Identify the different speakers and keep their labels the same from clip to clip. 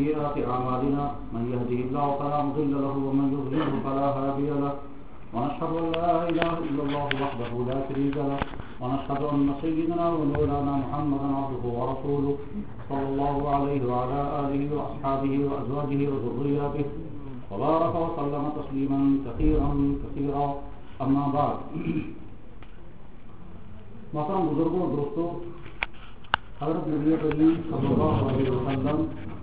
Speaker 1: سيئات أعمالنا من يهده الله فلا مضل له ومن يضلل فلا هادي له ونشهد أن لا إله إلا الله وحده لا شريك له ونشهد أن سيدنا ومولانا محمدا عبده ورسوله صلى الله عليه وعلى آله وأصحابه وأزواجه وذرياته وبارك وسلم تسليما كثيرا أما بعد. محترم بزرگوں اور دوستوں، حضرت نبی کریم صلی اللہ علیہ وسلم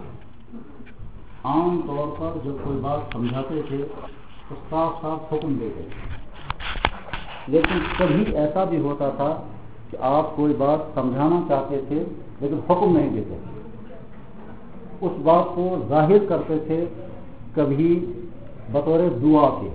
Speaker 1: عام طور پر جب کوئی بات سمجھاتے تھے تو صاف صاف حکم دیتے تھے، لیکن کبھی ایسا بھی ہوتا تھا کہ آپ کوئی بات سمجھانا چاہتے تھے لیکن حکم نہیں دیتے تھے، اس بات کو ظاہر کرتے تھے کبھی بطور دعا کے.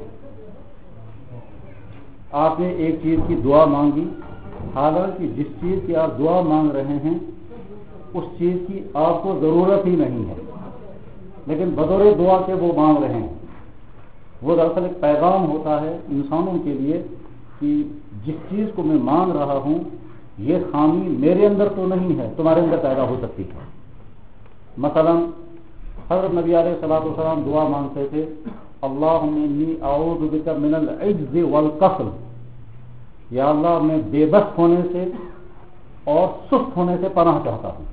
Speaker 1: آپ نے ایک چیز کی دعا مانگی، حالانکہ جس چیز کی آپ دعا مانگ رہے ہیں اس چیز کی آپ کو ضرورت ہی نہیں ہے، لیکن بطور دعا کے وہ مانگ رہے ہیں. وہ دراصل ایک پیغام ہوتا ہے انسانوں کے لیے کہ جس چیز کو میں مانگ رہا ہوں یہ خامی میرے اندر تو نہیں ہے، تمہارے اندر پیدا ہو سکتی ہے. مثلا حضرت نبی علیہ الصلوۃ والسلام دعا مانگتے تھے، اللہم انی اعوذ بک من العجز والکسل، یا اللہ میں بے بس ہونے سے اور سست ہونے سے پناہ چاہتا ہوں.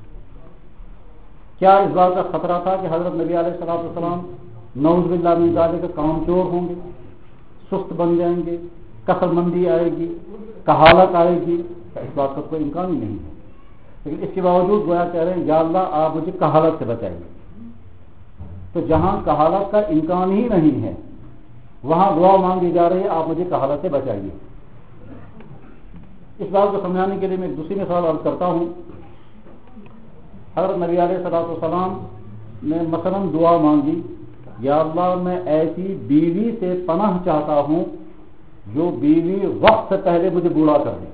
Speaker 1: کیا اس بات کا خطرہ تھا کہ حضرت نبی علیہ الصلوۃ والسلام نعوذ باللہ من ذالک کام چور ہوں گے، سست بن جائیں گے، کسل مندی آئے گی، کہالت آئے گی؟ اس بات کا کوئی امکان ہی نہیں ہے. لیکن اس کے باوجود گویا کہہ رہے ہیں یا اللہ آپ مجھے کہالت سے بچائیے. تو جہاں کہالت کا امکان ہی نہیں ہے وہاں دعا مانگی جا رہی ہے آپ مجھے کہالت سے بچائیے. اس بات کو سمجھانے کے لیے میں ایک دوسری مثال عرض کرتا ہوں. حضرت نبی علیہ الصلوۃ والسلام نے مثلا دعا مانگی، یا اللہ میں ایسی بیوی سے پناہ چاہتا ہوں جو بیوی وقت سے پہلے مجھے بوڑھا کر دے.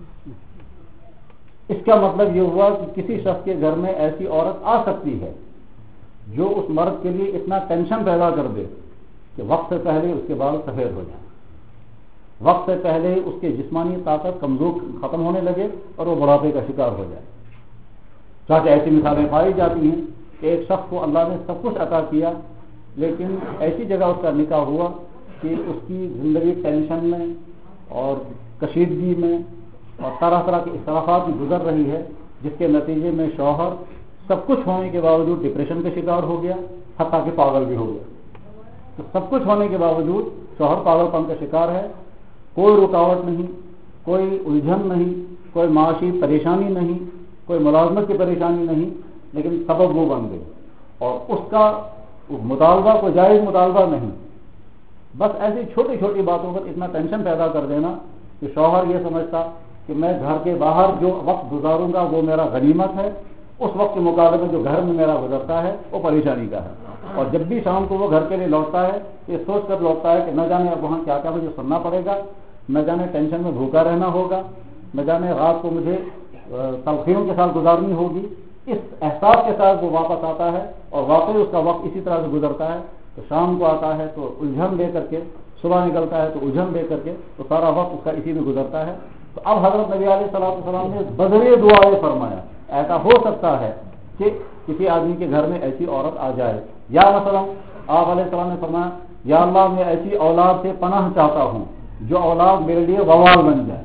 Speaker 1: اس کا مطلب یہ ہوا کہ کسی شخص کے گھر میں ایسی عورت آ سکتی ہے جو اس مرد کے لیے اتنا ٹینشن پیدا کر دے کہ وقت سے پہلے اس کے بال سفید ہو جائیں، وقت سے پہلے اس کے جسمانی طاقت کمزور ختم ہونے لگے اور وہ بڑھاپے کا شکار ہو جائے. چاہے ایسی مثالیں پائی جاتی ہیں کہ ایک شخص کو اللہ نے سب کچھ عطا کیا لیکن ایسی جگہ اس کا نکاح ہوا کہ اس کی زندگی ٹینشن میں اور کشیدگی میں اور طرح طرح کے اختلافات میں گزر رہی ہے، جس کے نتیجے میں شوہر سب کچھ ہونے کے باوجود ڈپریشن کا شکار ہو گیا، حتیٰ کہ پاگل بھی ہو گیا. تو سب کچھ ہونے کے باوجود شوہر پاگل پن کا شکار ہے، کوئی رکاوٹ نہیں، کوئی الجھن نہیں، کوئی معاشی پریشانی نہیں، کوئی ملازمت کی پریشانی نہیں، لیکن سبب وہ بن گئی اور اس کا مطالبہ کوئی جائز مطالبہ نہیں. بس ایسی چھوٹی چھوٹی باتوں پر اتنا ٹینشن پیدا کر دینا کہ شوہر یہ سمجھتا کہ میں گھر کے باہر جو وقت گزاروں گا وہ میرا غنیمت ہے، اس وقت کے مقابلے میں جو گھر میں میرا گزرتا ہے وہ پریشانی کا ہے. اور جب بھی شام کو وہ گھر کے لیے لوٹتا ہے یہ سوچ کر لوٹتا ہے کہ نہ جانے اب وہاں کیا کیا مجھے سننا پڑے گا، نہ جانے ٹینشن میں بھوکا رہنا ہوگا، نہ جانے رات کو مجھے تلخیوں کے ساتھ گزارنی ہوگی. اس احساس کے ساتھ وہ واپس آتا ہے اور واقعی اس کا وقت اسی طرح سے گزرتا ہے. تو شام کو آتا ہے تو الجھن لے کر کے، صبح نکلتا ہے تو الجھن لے کر کے، تو سارا وقت اس کا اسی میں گزرتا ہے. تو اب حضرت نبی علیہ الصلوۃ والسلام نے بذریعہ دعا یہ فرمایا ایسا ہو سکتا ہے کہ کسی آدمی کے گھر میں ایسی عورت آ جائے، یا مثلا آپ علیہ السلام نے فرمایا یا اللہ میں ایسی اولاد سے پناہ چاہتا ہوں جو اولاد میرے لیے وبال بن جائے.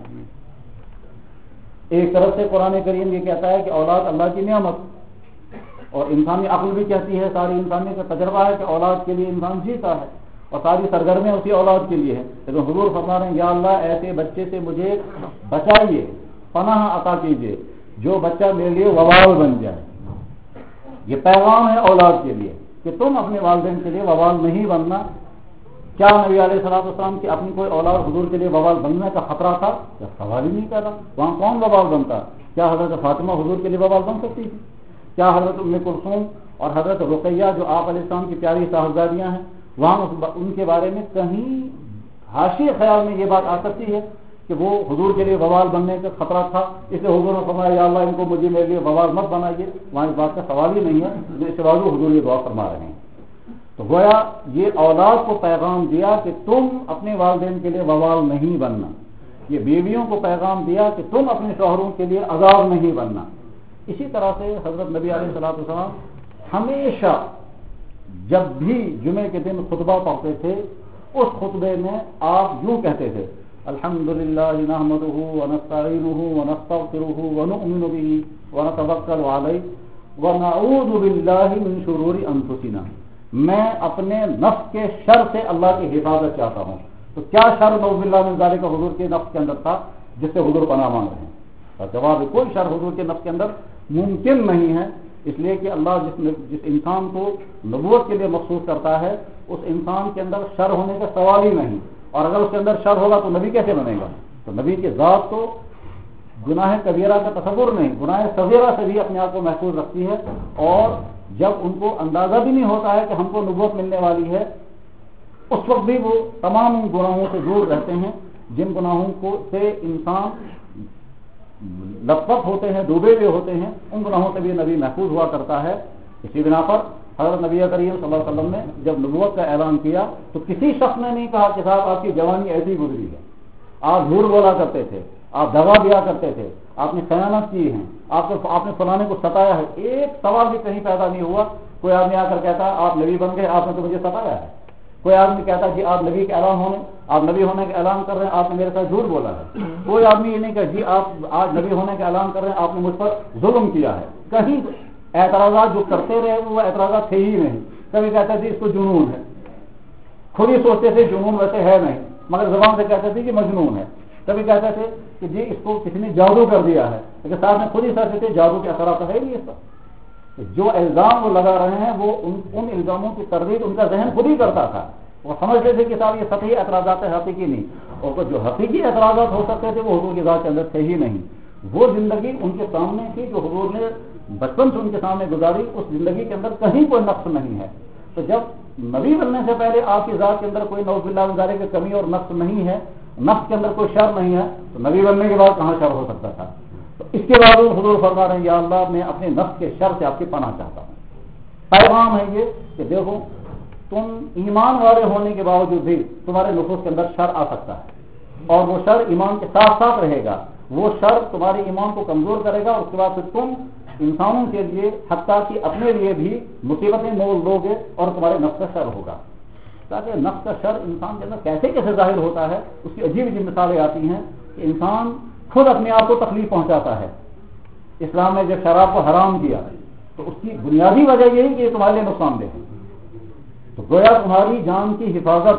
Speaker 1: ایک طرف سے قرآن کریم یہ کہتا ہے کہ اولاد اللہ کی نعمت، اور انسانی عقل بھی کہتی ہے، ساری انسانی کا تجربہ ہے کہ اولاد کے لیے انسان جیتا ہے اور ساری سرگرمیاں اسی اولاد کے لیے ہیں. لیکن حضور فرما رہے ہیں یا اللہ ایسے بچے سے مجھے بچائیے، پناہ عطا کیجیے جو بچہ میرے لیے وبال بن جائے. یہ پیغام ہے اولاد کے لیے کہ تم اپنے والدین کے لیے وبال نہیں بننا. کیا نبی علیہ الصلوۃ والسلام کی اپنی کوئی اولاد حضور کے لیے وبال بننے کا خطرہ تھا؟ یا سوال ہی نہیں پیدا. وہاں کون وبال بنتا؟ کیا حضرت فاطمہ حضور کے لیے وبال بن سکتی تھی؟ کیا حضرت ام کلثوم اور حضرت رقیہ جو آپ علیہ السلام کی پیاری صاحبزادیاں ہیں وہاں ان کے بارے میں کہیں حاشیے خیال میں یہ بات آ سکتی ہے کہ وہ حضور کے لیے وبال بننے کا خطرہ تھا اس لیے حضور نے فرمایا یا اللہ ان کو مجھے میرے لیے وبال مت بنائیے؟ وہاں اس بات کا سوال ہی نہیں ہے. اس کے باوجود حضور یہ دعا فرما رہے ہیں. تو گویا یہ اولاد کو پیغام دیا کہ تم اپنے والدین کے لیے وبال نہیں بننا. یہ بیویوں کو پیغام دیا کہ تم اپنے شوہروں کے لیے عذاب نہیں بننا. اسی طرح سے حضرت نبی علیہ الصلوۃ والسلام ہمیشہ جب بھی جمعے کے دن خطبہ پڑھتے تھے اس خطبے میں آپ یوں کہتے تھے الحمدللہ نحمدہ ونستعینہ ونستغفرہ ونؤمن بہ ونتوکل علیہ ونعوذ باللہ من شرور انفسنا. میں اپنے نفس کے شر سے اللہ کی حفاظت چاہتا ہوں. تو کیا شر نعوذ باللہ من ذالک حضور کے نفس کے اندر تھا جس سے حضور پناہ مانگ رہے ہیں؟ اور جواب ہے کوئی شر حضور کے نفس کے اندر ممکن نہیں ہے، اس لیے کہ اللہ جس انسان کو نبوت کے لیے مخصوص کرتا ہے اس انسان کے اندر شر ہونے کا سوال ہی نہیں، اور اگر اس کے اندر شر ہوگا تو نبی کیسے بنے گا؟ تو نبی کی ذات تو گناہ کبیرہ کا تصور نہیں، گناہ صغیرہ سے بھی اپنے آپ کو محفوظ رکھتی ہے، اور جب ان کو اندازہ بھی نہیں ہوتا ہے کہ ہم کو نبوت ملنے والی ہے اس وقت بھی وہ تمام ان گناہوں سے دور رہتے ہیں جن گناہوں کو سے انسان لت پت ہوتے ہیں، ڈوبے ہوئے ہوتے ہیں. ان گناہوں سے بھی نبی محفوظ ہوا کرتا ہے. اسی بنا پر حضرت نبی کریم صلی اللہ علیہ وسلم نے جب نبوت کا اعلان کیا تو کسی شخص نے نہیں کہا کہ صاحب آپ کی جوانی ایسی گزری ہے، آپ جھوٹ بولا کرتے تھے، آپ دغا دیا کرتے تھے، آپ نے خیانت کی ہے، آپ نے فلانے کو ستایا ہے. ایک سوال بھی کہیں پیدا نہیں ہوا. کوئی آدمی آ کر کہتا آپ نبی بن گئے، آپ نے تو مجھے ستایا ہے. کوئی آدمی کہتا جی آپ نبی کے اعلان ہونے، آپ نبی ہونے کا اعلان کر رہے ہیں، آپ نے میرے ساتھ جھوٹ بولا ہے. کوئی آدمی یہ نہیں کہ جی آپ آج نبی ہونے کا اعلان کر رہے ہیں، آپ نے مجھ پر ظلم کیا ہے. کہیں اعتراضات جو کرتے رہے وہ اعتراضات تھے ہی نہیں. کبھی کہتے تھے اس کو جنون ہے، خود ہی سوچتے تھے جنون ویسے ہے نہیں مگر زبان سے کہتے تھے کہ مجنون ہے. کبھی کہتے تھے کہ جی اس کو کسی نے جادو کر دیا ہے، لیکن صاحب نے خود ہی سوچتے تھے جادو کے اثرات ہے نہیں. اس پر جو الزام وہ لگا رہے ہیں وہ ان الزاموں کی تردید ان کا ذہن خود ہی کرتا تھا. وہ سمجھتے تھے کہ صاحب یہ سطحی اعتراضات ہیں، حقیقی نہیں. اور جو حقیقی اعتراضات ہو سکتے تھے وہ حضور کی ذات کے اندر تھے ہی نہیں. وہ زندگی ان کے سامنے تھی جو حضور نے بچپن سے ان کے سامنے گزاری، اس زندگی کے اندر کہیں کوئی نقص نہیں ہے. تو جب نبی بننے سے پہلے آپ کی ذات کے اندر کوئی نعوذ باللہ من ذالک کی کمی اور نقص نہیں ہے، نفس کے اندر کوئی شر نہیں ہے، تو نبی بننے کے بعد کہاں شر ہو سکتا تھا؟ تو اس کے بعد حضور فرما رہے ہیں یا اللہ میں اپنے نفس کے شر سے آپ کی پناہ چاہتا ہوں. پیغام ہے یہ کہ دیکھو تم ایمان والے ہونے کے باوجود بھی تمہارے نفوس کے اندر شر آ سکتا ہے، اور وہ شر ایمان کے ساتھ ساتھ رہے گا. وہ شر تمہارے ایمان کو کمزور کرے گا، اور اس کے بعد پھر تم انسانوں کے لیے حتیٰ کہ اپنے لیے بھی مصیبتیں مول دو گے اور تمہارے نفس کا شر ہوگا. تاکہ نفس کا شر انسان کے اندر کیسے کیسے ظاہر ہوتا ہے اس کی عجیب عجیب مثالیں آتی ہیں کہ انسان خود اپنے آپ کو تکلیف پہنچاتا ہے. اسلام نے جب شراب کو حرام کیا تو اس کی بنیادی وجہ یہی کہ یہ تمہارے لیے نقصان دہ ہے. تو گویا تمہاری جان کی حفاظت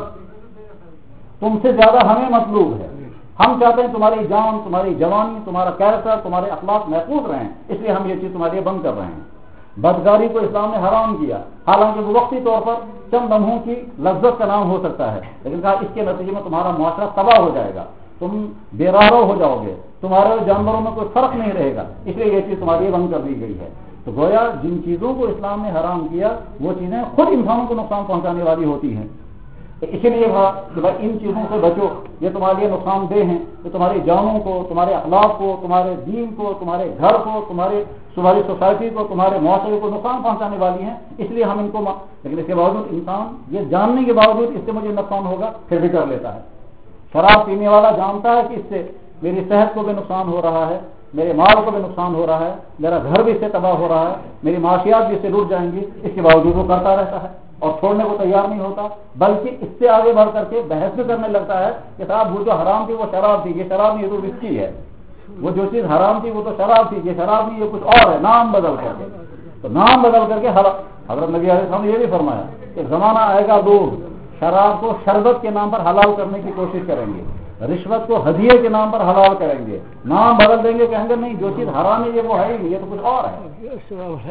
Speaker 1: تم سے زیادہ ہمیں مطلوب ہے. ہم چاہتے ہیں تمہاری جان، تمہاری جوانی، تمہارا کیریکٹر، تمہارے اخلاق محفوظ رہیں، اس لیے ہم یہ چیز تمہارے لیے بند کر رہے ہیں. بدکاری کو اسلام نے حرام کیا، حالانکہ وہ وقتی طور پر چند لمحوں کی لذت کا نام ہو سکتا ہے، لیکن کہا اس کے نتیجے میں تمہارا معاشرہ تباہ ہو جائے گا، تم بے راہ ہو جاؤ گے، تمہارے اور جانوروں میں کوئی فرق نہیں رہے گا، اس لیے یہ چیز تمہارے لیے بند کر دی گئی ہے. تو گویا جن چیزوں کو اسلام نے حرام کیا وہ چیزیں خود انسانوں کو نقصان پہنچانے والی ہوتی ہیں. اسی لیے کہا کہ بھائی ان چیزوں سے بچو، یہ تمہارے لیے نقصان دہ ہیں، یہ تمہاری جانوں کو، تمہارے اخلاق کو، تمہارے دین کو، تمہارے گھر کو، تمہاری سوسائٹی کو، تمہارے معاشرے کو نقصان پہنچانے والی ہیں، اس لیے ہم ان کو لیکن اس کے باوجود انسان یہ جاننے کے باوجود اس سے مجھے نقصان ہوگا پھر بھی کر لیتا ہے. شراب پینے والا جانتا ہے کہ اس سے میری صحت کو بھی نقصان ہو رہا ہے، میرے مال کو بھی نقصان ہو رہا ہے، میرا گھر بھی اس سے تباہ ہو رہا ہے، میری معاشیات بھی اس سے لوٹ جائیں گی، اس کے باوجود وہ کرتا رہتا ہے اور چھوڑنے کو تیار نہیں ہوتا، بلکہ اس سے آگے بڑھ کر کے بحث بھی کرنے لگتا ہے کہ صاحب وہ جو حرام تھی وہ شراب تھی، یہ شراب نہیں یہ تو وسکی ہے، وہ جو چیز حرام تھی وہ تو شراب تھی، یہ شراب نہیں یہ کچھ اور ہے، نام بدل کر کے. تو نام بدل کر کے حضرت نبی علیہ السلام نے یہ بھی فرمایا کہ زمانہ آئے گا لوگ شراب کو شربت کے نام پر حلال کرنے کی کوشش کریں گے، رشوت کو ہدیے کے نام پر حلال کریں گے، نام بدل دیں گے، کہیں گے نہیں جو چیز حرام ہے یہ وہ ہے ہی نہیں، یہ تو کچھ اور ہے.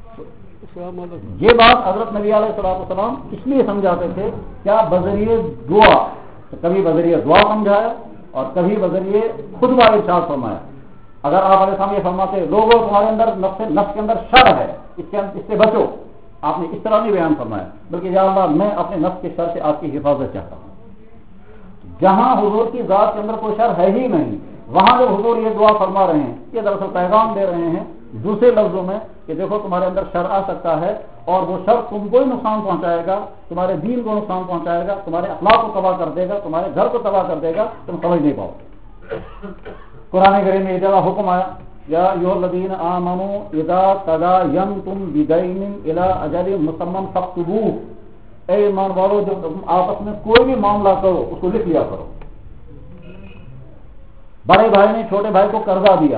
Speaker 1: یہ بات حضرت نبی علیہ السلام اس لیے سمجھاتے تھے کیا بذریعہ دعا، کبھی بذریعہ دعا سمجھایا اور کبھی بذریعہ خطبہ ارشاد فرمایا. اگر آپ علیہ السلام یہ فرماتے لوگوں تمہارے اندر نفس کے اندر شر ہے اس سے بچو، آپ نے اس طرح نہیں بیان فرمایا بلکہ یا اللہ میں اپنے نفس کے شر سے آپ کی حفاظت چاہتا ہوں. جہاں حضور کی ذات کے اندر کوئی شر ہے ہی نہیں وہاں جب حضور یہ دعا فرما رہے ہیں یہ دراصل پیغام دے رہے ہیں دوسرے لفظوں میں کہ دیکھو تمہارے اندر شر آ سکتا ہے اور وہ شر تم کو ہی نقصان پہنچائے گا، تمہارے دین کو نقصان پہنچائے گا، تمہارے اخلاق کو تباہ کر دے گا، تمہارے گھر کو تباہ کر دے گا، تم سمجھ نہیں پاؤ. قرآن کریم میں یہ جگہ حکم آیا یا ایھا الذین آمنوا اذا تداینتم بدین الی اجل مسمى فاکتبوہ، اے ایمان والو جب تم آپس میں کوئی بھی معاملہ کرو اس کو لکھ لیا کرو۔ بڑے بھائی نے چھوٹے بھائی کو قرضہ دیا،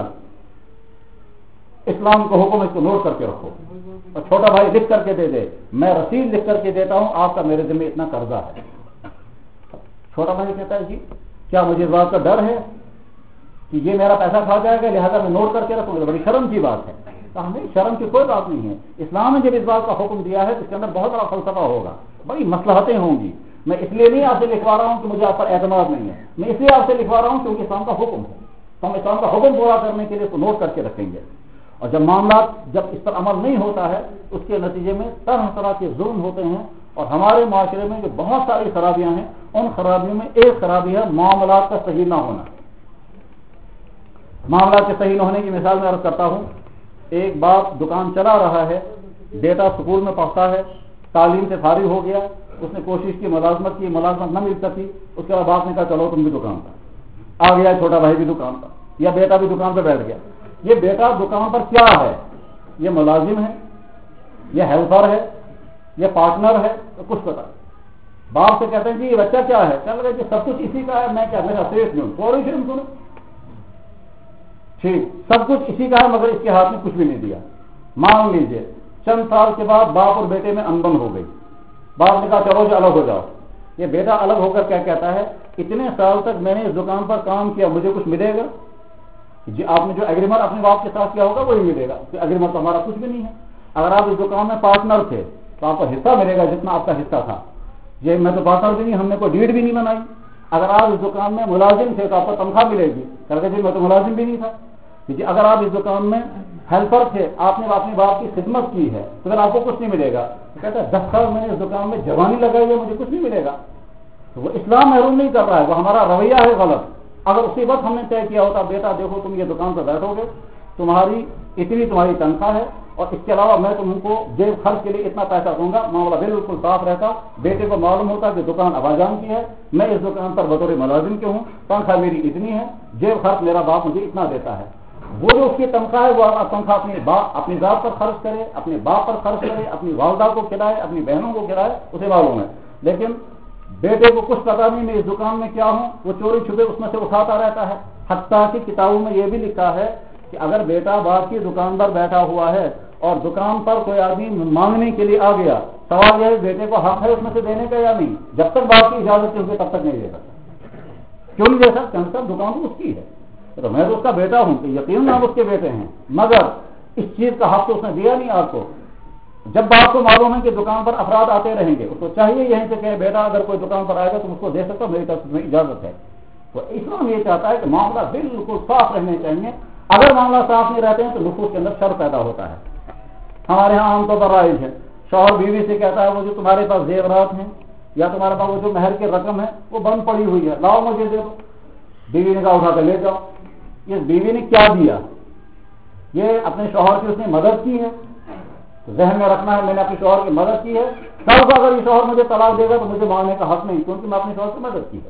Speaker 1: اسلام کو حکم اس کو نوٹ کر کے رکھو، اور چھوٹا بھائی لکھ کر کے دے دے، میں رسید لکھ کر کے دیتا ہوں آپ کا میرے ذمہ اتنا قرضہ ہے۔ چھوٹا بھائی کہتا ہے جی کیا مجھے اس بات کا ڈر ہے کہ یہ میرا پیسہ کھا جائے گا لہذا میں نوٹ کر کے رکھوں گا، بڑی شرم کی بات ہے۔ کہا نہیں، شرم کی کوئی بات نہیں ہے، اسلام نے جب اس بات کا حکم دیا ہے تو اس کے اندر بہت بڑا فلسفہ ہوگا، بڑی مصلحتیں ہوں گی۔ میں اس لیے نہیں آپ سے لکھوا رہا ہوں کہ مجھے آپ پر اعتماد نہیں ہے، میں اس لیے آپ سے لکھوا رہا ہوں کیونکہ اسلام کا حکم ہے، تو ہم اسلام کا حکم پورا کرنے کے لیے اس کو نوٹ کر کے رکھیں گے۔ اور جب معاملات جب اس پر عمل نہیں ہوتا ہے اس کے نتیجے میں طرح طرح کے ظلم ہوتے ہیں، اور ہمارے معاشرے میں جو بہت ساری خرابیاں ہیں ان خرابیوں میں ایک خرابی ہے معاملات کا صحیح نہ ہونا۔ معاملات کے صحیح نہ ہونے کی مثال میں عرض کرتا ہوں، ایک باپ دکان چلا رہا ہے، بیٹا سکول میں پڑھتا ہے، تعلیم سے فارغ ہو گیا، اس نے کوشش کی، ملازمت کی، ملازمت نہ مل سکی، اس کے بعد باپ نے کہا چلو تم بھی دکان پر آ گیا، چھوٹا بھائی بھی دکان پر، یا بیٹا بھی دکان پہ بیٹھ گیا۔ یہ بیٹا دکان پر کیا ہے؟ یہ ملازم ہے، یہ ہیلپر ہے، یہ پارٹنر ہے، تو کچھ پتا۔ باپ سے کہتے ہیں جی یہ بچہ کیا ہے؟ چل رہے جی سب کچھ اسی کا ہے، میں کیا میرا سیٹ نہیں ہوں، فوری شرم سنو، ٹھیک سب کچھ اسی کا ہے مگر اس کے ہاتھ میں کچھ بھی نہیں دیا۔ مان لیجئے چند سال کے بعد باپ اور بیٹے میں انبن ہو گئی، باپ نے کہا چلو جی الگ ہو جاؤ۔ یہ بیٹا الگ ہو کر کیا کہتا ہے، اتنے سال تک میں نے اس دکان پر کام کیا، مجھے کچھ ملے گا؟ جی آپ نے جو ایگریمنٹ اپنے باپ کے ساتھ کیا ہوگا وہی ملے گا، ایگریمنٹ تو ہمارا کچھ بھی نہیں ہے۔ اگر آپ اس دکان میں پارٹنر تھے تو آپ کو حصہ ملے گا جتنا آپ کا حصہ تھا، یہ میں تو پارٹنر بھی نہیں، ہم نے کوئی ڈیڈ بھی نہیں بنائی۔ اگر آپ اس دکان میں ملازم تھے تو آپ کو تنخواہ ملے گی، کہتے جی میں تو ملازم بھی نہیں تھا۔ جی اگر آپ اس دکان میں ہیلپر تھے، آپ نے اپنے باپ کی خدمت کی ہے تو پھر آپ کو کچھ نہیں ملے گا، کہتا ہے 10 سال میں نے اس دکان میں جوانی لگائی ہے مجھے کچھ نہیں ملے گا۔ تو وہ اسلام محروم نہیں کر رہا ہے، وہ ہمارا رویہ ہے غلط۔ اگر اسی وقت ہم نے طے کیا ہوتا بیٹا دیکھو تم یہ دکان پر بیٹھو گے، تمہاری اتنی تمہاری تنخواہ ہے اور اس کے علاوہ میں تم کو جیب خرچ کے لیے اتنا پیسہ دوں گا، معاملہ بالکل صاف رہتا۔ بیٹے کو معلوم ہوتا کہ دکان اباجان کی ہے، میں اس دکان پر بطور ملازم کے ہوں، تنخواہ میری اتنی ہے، جیب خرچ میرا باپ مجھے اتنا دیتا ہے۔ وہ جو اس کی تنخواہ ہے وہ تنخواہ اپنی ذات پر خرچ کرے، اپنے باپ پر خرچ کرے، اپنی والدہ کو کھلائے، اپنی بہنوں کو کھلائے، اسے معلوم ہے۔ لیکن بیٹے کو کچھ پتا نہیں میں اس دکان میں کیا ہوں، وہ چوری چھپے اس میں سے اٹھاتا رہتا ہے۔ حتیٰ کہ کتابوں میں یہ بھی لکھا ہے کہ اگر بیٹا باپ کی دکان پر بیٹھا ہوا ہے اور دکان پر کوئی آدمی مانگنے کے لیے آ گیا، سوال یہ ہے بیٹے کو حق ہے اس میں سے دینے کا یا نہیں؟ جب تک باپ کی اجازت ہے تب تک نہیں دے سکتا۔ کیوں نہیں دے سکتا؟ دکان تو اس کی ہے، تو میں تو اس کا بیٹا ہوں، کہ یقیناً آپ اس کے بیٹے ہیں، مگر اس چیز کا حق تو اس نے دیا نہیں آپ کو۔ جب باپ کو معلوم ہے کہ دکان پر افراد آتے رہیں گے، اس کو چاہیے یہیں سے کہ بیٹا اگر کوئی دکان پر آئے گا تو اس کو دے سکتا، میری طرف میں اجازت ہے۔ تو اسلام یہ چاہتا ہے کہ معاملہ بالکل صاف رہنے چاہیے۔ اگر معاملہ صاف نہیں رہتے ہیں تو نفوس کے اندر شر پیدا ہوتا ہے۔ ہمارے ہاں عام طور پر رائج ہے، شوہر بیوی سے کہتا ہے وہ جو تمہارے پاس زیورات ہیں یا تمہارے پاس وہ جو مہر کی رقم ہے وہ بند پڑی ہوئی ہے، لاؤ مجھے دے دو۔ بیوی نے کہا اٹھا کر لے جاؤ۔ یہ بیوی نے کیا دیا؟ یہ اپنے شوہر کی اس نے مدد کی ہے، ذہن میں رکھنا ہے میں نے اپنے شوہر کی مدد کی ہے، کل کو اگر یہ شوہر مجھے طلاق دے گا تو مجھے مانگنے کا حق نہیں، کیونکہ میں اپنے شوہر کی مدد کی ہے۔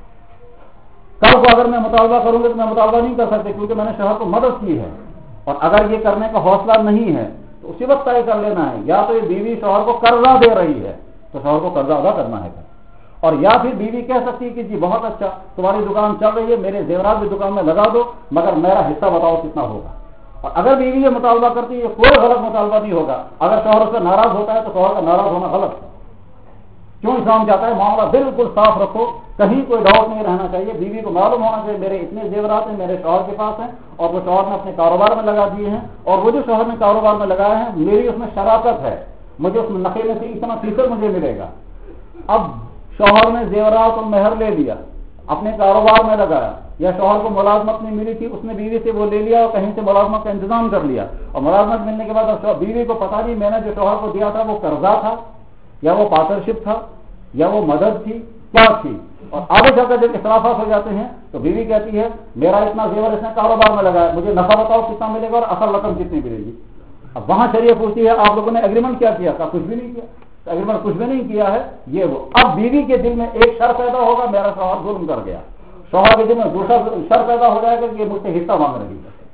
Speaker 1: کل کو اگر میں مطالبہ کروں گا تو میں مطالبہ نہیں کر سکتے کیونکہ میں نے شوہر کو مدد کی ہے۔ اور اگر یہ کرنے کا حوصلہ نہیں ہے تو اسی وقت طے کر لینا ہے، یا تو یہ بیوی شوہر کو قرضہ دے رہی ہے تو شوہر کو قرضہ ادا کرنا ہے، اور یا پھر بیوی کہہ سکتی ہے کہ جی بہت اچھا تمہاری دکان چل رہی ہے، میرے زیورات بھی دکان میں لگا دو، مگر میرا حصہ بتاؤ کتنا ہوگا۔ اور اگر بیوی یہ مطالبہ کرتی ہے کوئی غلط مطالبہ نہیں ہوگا، اگر شوہر اس سے ناراض ہوتا ہے تو شوہر کا ناراض ہونا غلط ہے۔ کیوں اسلام چاہتا ہے معاملہ بالکل صاف رکھو، کہیں کوئی ڈاؤٹ نہیں رہنا چاہیے، بیوی کو معلوم ہونا چاہیے میرے اتنے زیورات ہیں میرے شوہر کے پاس ہیں اور وہ شوہر نے اپنے کاروبار میں لگا دیے ہیں، اور وہ جو شوہر نے کاروبار میں لگائے ہیں میری اس میں شراکت ہے، مجھے اس میں نفے میں سے اتنا فیصد مجھے ملے گا۔ اب شوہر نے زیورات اور مہر لے لیا، اپنے کاروبار میں لگایا، یا شوہر کو ملازمت نہیں ملی تھی اس نے بیوی سے وہ لے لیا اور کہیں سے ملازمت کا انتظام کر لیا، اور ملازمت ملنے کے بعد اب بیوی کو پتا نہیں میں نے جو شوہر کو دیا تھا وہ قرضہ تھا یا وہ پارٹنرشپ تھا یا وہ مدد تھی، کیا تھی، اور آگے چل کر جب اختلافات ہو جاتے ہیں تو بیوی کہتی ہے میرا اتنا زیور اس نے کاروبار میں لگایا، مجھے نفع بتاؤ کتنا ملے گا اور اصل رقم کتنی ملے گی۔ اب وہاں شریعت پوچھتی ہے آپ لوگوں نے ایگریمنٹ کیا کیا؟ کچھ بھی نہیں کیا، ایگریمنٹ کچھ بھی نہیں کیا ہے، یہ وہ اب بیوی کے دل میں ایک شر پیدا ہوگا میرا شوہر ظلم کر گیا، شوہر کے دل میں دوسرا شر پیدا ہو جائے گا کہ یہ مجھ سے حصہ مانگ رہی ہے۔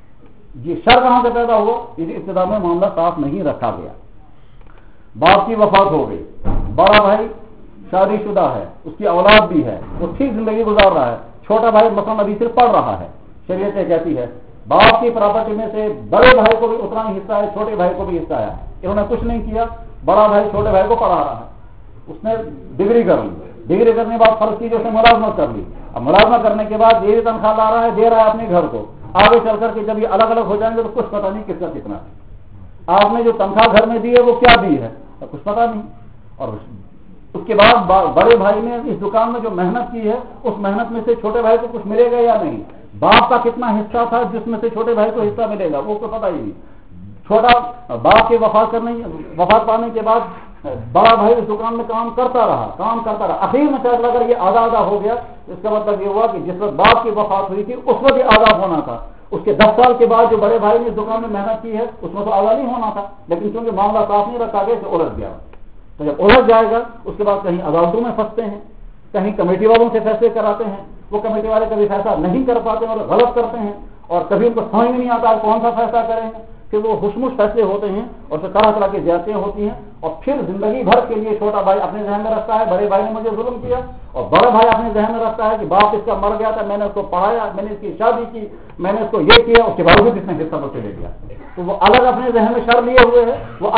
Speaker 1: یہ شر کہاں سے پیدا ہوا؟ اس ابتدا میں معاملہ صاف نہیں رکھا گیا. باپ کی وفات ہو گئی, بڑا بھائی شادی شدہ ہے, اس کی اولاد بھی ہے, وہ ٹھیک زندگی گزار رہا ہے, چھوٹا بھائی مثلاً ابھی صرف پڑھ رہا ہے. شریعت یہ کہتی ہے باپ کی پراپرٹی میں سے بڑے بھائی کو بھی اتنا ہی حصہ ہے, چھوٹے بھائی کو بھی حصہ ہے. انہوں نے کچھ نہیں کیا, بڑا بھائی چھوٹے بھائی کو پڑھا رہا ہے, اس نے ڈگری کر لی, ڈگری کرنے کے بعد فرض کی جو اس نے ملازمت کر لی. اب ملازمت کرنے کے بعد یہ تنخواہ لا رہا ہے, دے رہا ہے اپنے گھر کو. آگے چل کر کے جب یہ الگ الگ ہو جائیں گے تو کچھ پتہ نہیں کس کا کتنا ہے. آپ نے جو تنخواہ گھر میں دی ہے وہ کیا دی ہے کچھ پتہ نہیں. اور اس کے بعد بڑے بھائی نے اس دکان میں جو محنت کی ہے اس محنت میں سے چھوٹے بھائی کو کچھ ملے گا یا نہیں؟ باپ کا کتنا حصہ تھا جس میں سے چھوٹے بھائی کو حصہ ملے گا وہ کو پتہ ہی نہیں. چھوٹا باپ کے وفات پانے کے بعد بڑا بھائی اس دکان میں کام کرتا رہا. اخیر میں چاہے اگر یہ آدھا آدھا ہو گیا اس کا مطلب یہ ہوا کہ جس وقت باپ کی وفات ہوئی تھی اس وقت یہ آدھا ہونا تھا. اس کے 10 سال کے بعد جو بڑے بھائی نے اس دکان میں محنت کی ہے اس میں تو آدھا نہیں ہونا تھا, لیکن کیونکہ معاملہ صاف نہیں رکھا گیا تو الجھ گیا. تو جب الجھ جائے گا اس کے بعد کہیں عدالتوں میں پھنستے ہیں, کہیں کمیٹی والوں سے فیصلے کراتے ہیں. وہ کمیٹی والے کبھی فیصلہ نہیں کر پاتے اور غلط کرتے ہیں, اور کبھی ان کو سمجھ میں نہیں آتا کون سا فیصلہ کریں گے. پھر وہ خوشمش فیصلے ہوتے ہیں اور پھر طرح طرح کی زیادتیاں ہوتی ہیں. اور پھر زندگی بھر کے لیے چھوٹا بھائی اپنے ذہن میں رکھتا ہے بڑے بھائی نے مجھے ظلم کیا, اور بڑا بھائی اپنے ذہن میں رکھتا ہے کہ باپ اس کا مر گیا تھا, میں نے اس کو پڑھایا, میں نے اس کی شادی کی, میں نے اس کو یہ کیا, اس کے باوجود اس نے حصہ مجھ سے لے لیا. تو وہ الگ اپنے ذہن میں شر لیے ہوئے ہے,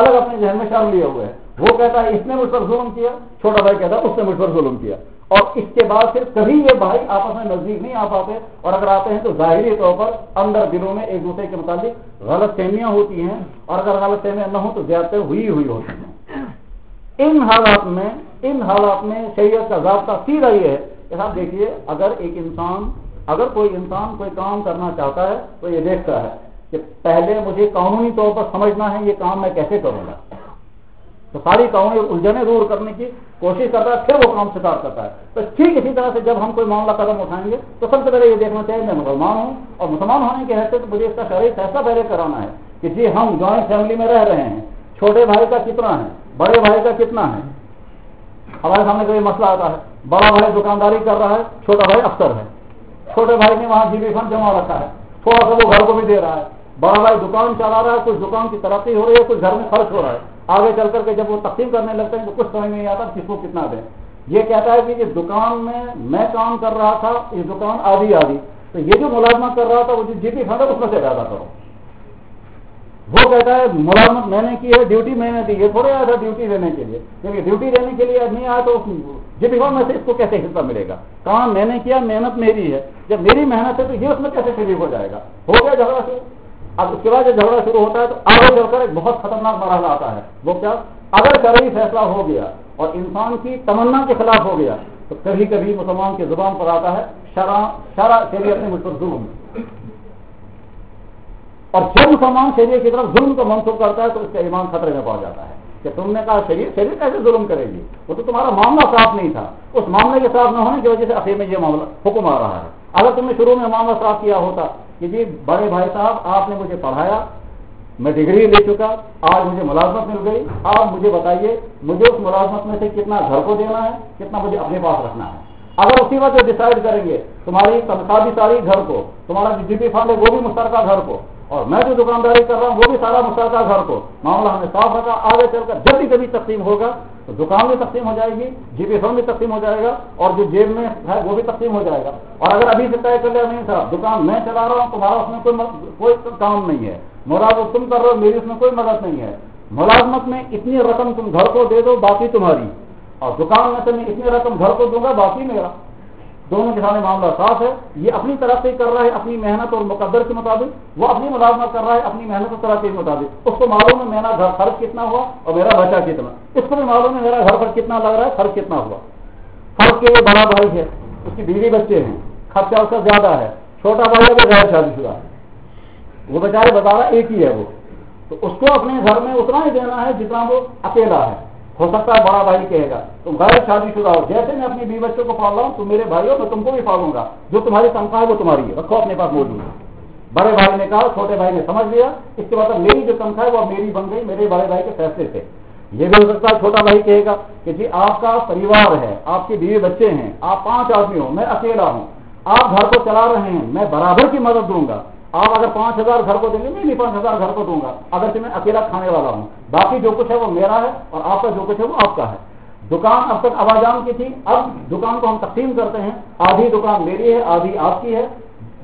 Speaker 1: وہ کہتا ہے اس نے مجھ پر ظلم کیا, چھوٹا بھائی کہتا ہے اس نے مجھ پر ظلم کیا. اور اس کے بعد پھر کبھی یہ بھائی آپس میں نزدیک نہیں آ پاتے, اور اگر آتے ہیں تو ظاہری طور پر اندر دلوں میں ایک دوسرے کے متعلق غلط فہمیاں ہوتی ہیں, اور اگر غلط فہمیاں نہ ہوں تو زیادتی ہوئی ہوتی ہیں. ان حالات میں شریعت کا ضابطہ سیدھا یہ ہے کہ آپ دیکھیے اگر کوئی انسان کوئی کام کرنا چاہتا ہے تو یہ دیکھتا ہے کہ پہلے مجھے قانونی طور پر سمجھنا ہے یہ کام میں کیسے کروں گا, تو ساری قانونی الجھنیں دور کرنے کی کوشش کرتا ہے, پھر وہ کام اسٹارٹ کرتا ہے. تو ٹھیک اسی طرح سے جب ہم کوئی معاملہ قدم اٹھائیں گے تو سب سے پہلے یہ دیکھنا چاہیے میں مسلمان ہوں, اور مسلمان ہونے کے حیثیت مجھے اس کا شرعی فیصلہ پہلے کرانا ہے کہ جی ہم جوائنٹ فیملی میں رہ رہے ہیں, چھوٹے بھائی کا کتنا ہے, بڑے بھائی کا کتنا ہے. ہمارے سامنے کوئی مسئلہ آتا ہے, بڑا بھائی دکانداری کر رہا ہے, چھوٹا بھائی افسر ہے, چھوٹے بھائی نے وہاں جی فنڈ جمع رکھا ہے, تھوڑا سا وہ گھر کو بھی دے رہا ہے, بڑا بھائی دکان چلا رہا ہے, کچھ دکان کی ترقی ہو رہی ہے, کچھ گھر میں خرچ ہو رہا ہے. آگے چل کر کے جب وہ تقسیم کرنے لگتے ہیں تو کچھ سمجھ نہیں آتا کس کو کتنا دیں. یہ کہتا ہے کہ یہ دکان میں کام کر رہا تھا, یہ دکان آدھی, تو یہ جو ملازمت کر رہا تھا وہ جو جی پی فنڈ ہے اس میں سے پیدا کرو. وہ کہتا ہے ملازمت میں نے کی ہے, ڈیوٹی میں نے دی, یہ تھوڑے آیا تھا ڈیوٹی دینے کے لیے, کیونکہ ڈیوٹی دینے کے لیے نہیں آیا تو جی پی فنڈ میں سے اس کو کیسے حصہ ملے گا. کام میں نے کیا, محنت میری ہے, جب میری محنت ہے تو یہ اس میں کیسے شریک ہو جائے گا. ہو گیا جھگڑا شروع. اب اس کے بعد جب جھگڑا شروع ہوتا ہے تو آگے چل کر ایک بہت خطرناک مرحلہ آتا ہے. وہ کیا, اگر شرعی فیصلہ ہو گیا اور انسان کی تمنا کے خلاف ہو گیا تو کبھی کبھی مسلمان کی زبان پر آتا ہے شریعت نے مجھ پر ظلم. اور جب مسلمان شریعت کی طرف ظلم کو منسوخ کرتا ہے تو اس کا ایمان خطرے میں پڑ جاتا ہے کہ تم نے کہا شریعت کیسے ظلم کرے گی, وہ تو تمہارا معاملہ صاف نہیں تھا. اس معاملے کے صاف نہ ہونے کی وجہ سے اخیر میں یہ معاملہ حکم آ رہا ہے. اگر تم نے شروع میں معاملہ صاف کیا ہوتا کہ جی بڑے بھائی صاحب آپ نے مجھے پڑھایا, میں ڈگری لے چکا, آج مجھے ملازمت مل گئی, آپ مجھے بتائیے مجھے اس ملازمت میں سے کتنا گھر کو دینا ہے, کتنا مجھے اپنے پاس رکھنا ہے. اگر اسی وقت ڈیسائیڈ کریں گے تمہاری تنخواہ بھی ساری گھر کو, تمہارا جی پی فنڈ ہے وہ بھی مشترکہ گھر کو, اور میں جو دکانداری کر رہا ہوں وہ بھی سارا مشترکہ گھر کو, معاملہ ہم نے صاف رکھا. آگے چل کر جب بھی کبھی تقسیم ہوگا تو دکان بھی تقسیم ہو جائے گی, جی پی فنڈ بھی تقسیم ہو جائے گا, اور جو جیب میں ہے وہ بھی تقسیم ہو جائے گا. اور اگر ابھی سے طے کر لیا نہیں صاحب دکان میں چلا رہا ہوں, تمہارا اس میں کوئی کام نہیں ہے, ملازمت تم کر رہے ہو, میری اس میں کوئی مدد نہیں ہے. ملازمت میں اتنی رقم تم گھر کو دے دو باقی تمہاری, اور دکان میں سے میں اتنی رقم گھر کو دوں گا باقی میرا. دونوں کے سامنے معاملہ صاف ہے. یہ اپنی طرف سے کر رہا ہے اپنی محنت اور مقدر کے مطابق, وہ اپنی ملازمت کر رہا ہے اپنی محنت اور ترقی کے مطابق. اس کو معلوم ہے میرا گھر خرچ کتنا ہوا اور میرا بچہ کتنا, اس کو بھی معلوم ہے میرا گھر پر کتنا لگ رہا ہے, خرچ کتنا ہوا. فرض کے یہ بڑا بھائی ہے, اس کی بیوی بچے ہیں, خرچہ اس کا زیادہ ہے. چھوٹا بھائی ہے وہ غیر شادی شدہ ہے, وہ بیچارے بتا رہا ایک ہی ہے وہ, تو اس کو اپنے گھر میں اتنا ہی دینا ہے جتنا وہ اکیلا ہے. ہو سکتا ہے بڑا بھائی کہے گا تم غیر شادی شدہ ہو, جیسے میں اپنی بیوی بچوں کو پال رہا ہوں تو میرے بھائی ہو, میں تم کو بھی پالوں گا, جو تمہاری تنخواہ ہے وہ تمہاری ہے, رکھو اپنے پاس موجود ہے. بڑے بھائی نے کہا, چھوٹے بھائی نے سمجھ لیا, اس کے بعد میری جو تنخواہ ہے وہ میری بن گئی, میرے بڑے بھائی کے فیصلے سے. یہ بھی ہو سکتا ہے چھوٹا بھائی کہے گا کہ جی آپ کا پریوار ہے, آپ کی بیوی بچے ہیں, آپ 5 آدمی ہو, میں اکیلا ہوں, آپ گھر کو چلا رہے ہیں, میں برابر کی مدد دوں گا, आप अगर 5,000 घर को देंगे, मैं भी 5,000 घर को दूंगा, अगर मैं अकेला खाने वाला हूं, बाकी जो कुछ है वो मेरा है और आपका जो कुछ है वो आपका है। दुकान अब तक आवाजान की थी, अब दुकान को हम तकसीम करते हैं, आधी दुकान मेरी है, आधी आपकी है,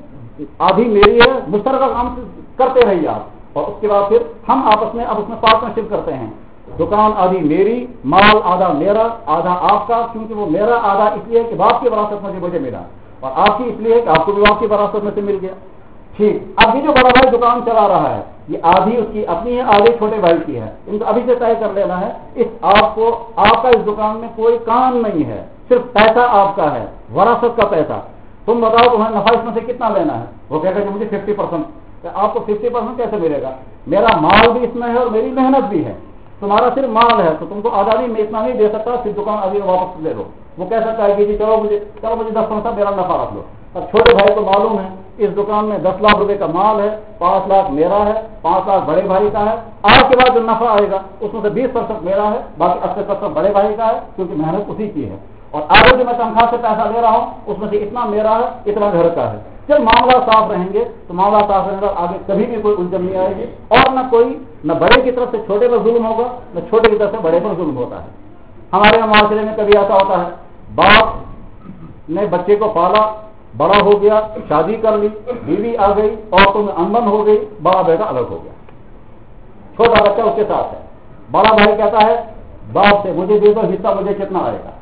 Speaker 1: आधी मेरी है, मुश्तरका काम करते रहिए आप, और उसके बाद फिर हम आपस में अब उसमें पार्टनरशिप करते हैं। दुकान आधी मेरी, माल आधा मेरा, आधा आपका, क्योंकि वो मेरा आधा इसलिए कि बाप की विरासत में मुझे मिला, और आपकी इसलिए कि आपको भी बाप की विरासत में से मिल गया। ठीक, अब ये जो बड़ा भाई दुकान चला रहा है, ये आधी उसकी अपनी है, आधी छोटे भाई की है, इनको अभी से तय कर लेना है। इस आपको, आपका इस दुकान में कोई काम नहीं है, सिर्फ पैसा आपका है, विरासत का पैसा। तुम बताओ तुम्हें नफा इसमें से कितना लेना है? वो कहेगा कि मुझे 50%। आपको 50% कैसे मिलेगा? मेरा माल भी इसमें है और मेरी मेहनत भी है, तुम्हारा सिर्फ माल है, तो तुमको आधा नहीं, मैं इतना नहीं दे सकता, फिर दुकान अभी वापस ले लो। वो कह सकता है कि जी चलो मुझे 10% मेरा नफा रख लो। अब छोटे भाई को मालूम है इस दुकान में 10 लाख रुपए का माल है, 5 लाख मेरा है, 5 लाख बड़े भाई का है। आज के बाद जो नफा आएगा उसमें से 20% मेरा है, बाकी 80% बड़े भाई का है, क्योंकि मेहनत उसी की है। और आगे जो मैं तनख्वाह से पैसा ले रहा हूं उसमें से इतना मेरा है, इतना घर का है। जब मामला साफ रहेंगे तो मामला साफ रहने पर आगे कभी भी कोई उलझन नहीं आएगी, और न बड़े की तरफ से छोटे पर जुल्म होगा, न छोटे की तरफ से बड़े पर जुल्म होता है। हमारे माशरे में कभी ऐसा होता है, बाप ने बच्चे को पाला, बड़ा हो गया, शादी कर ली, बीवी आ गई, औरतों में अनबन हो गई, बड़ा बेटा अलग हो गया, छोटा बच्चा उसके साथ है। बड़ा भाई कहता है बाप से मुझे दे दो हिस्सा, मुझे कितना आएगा?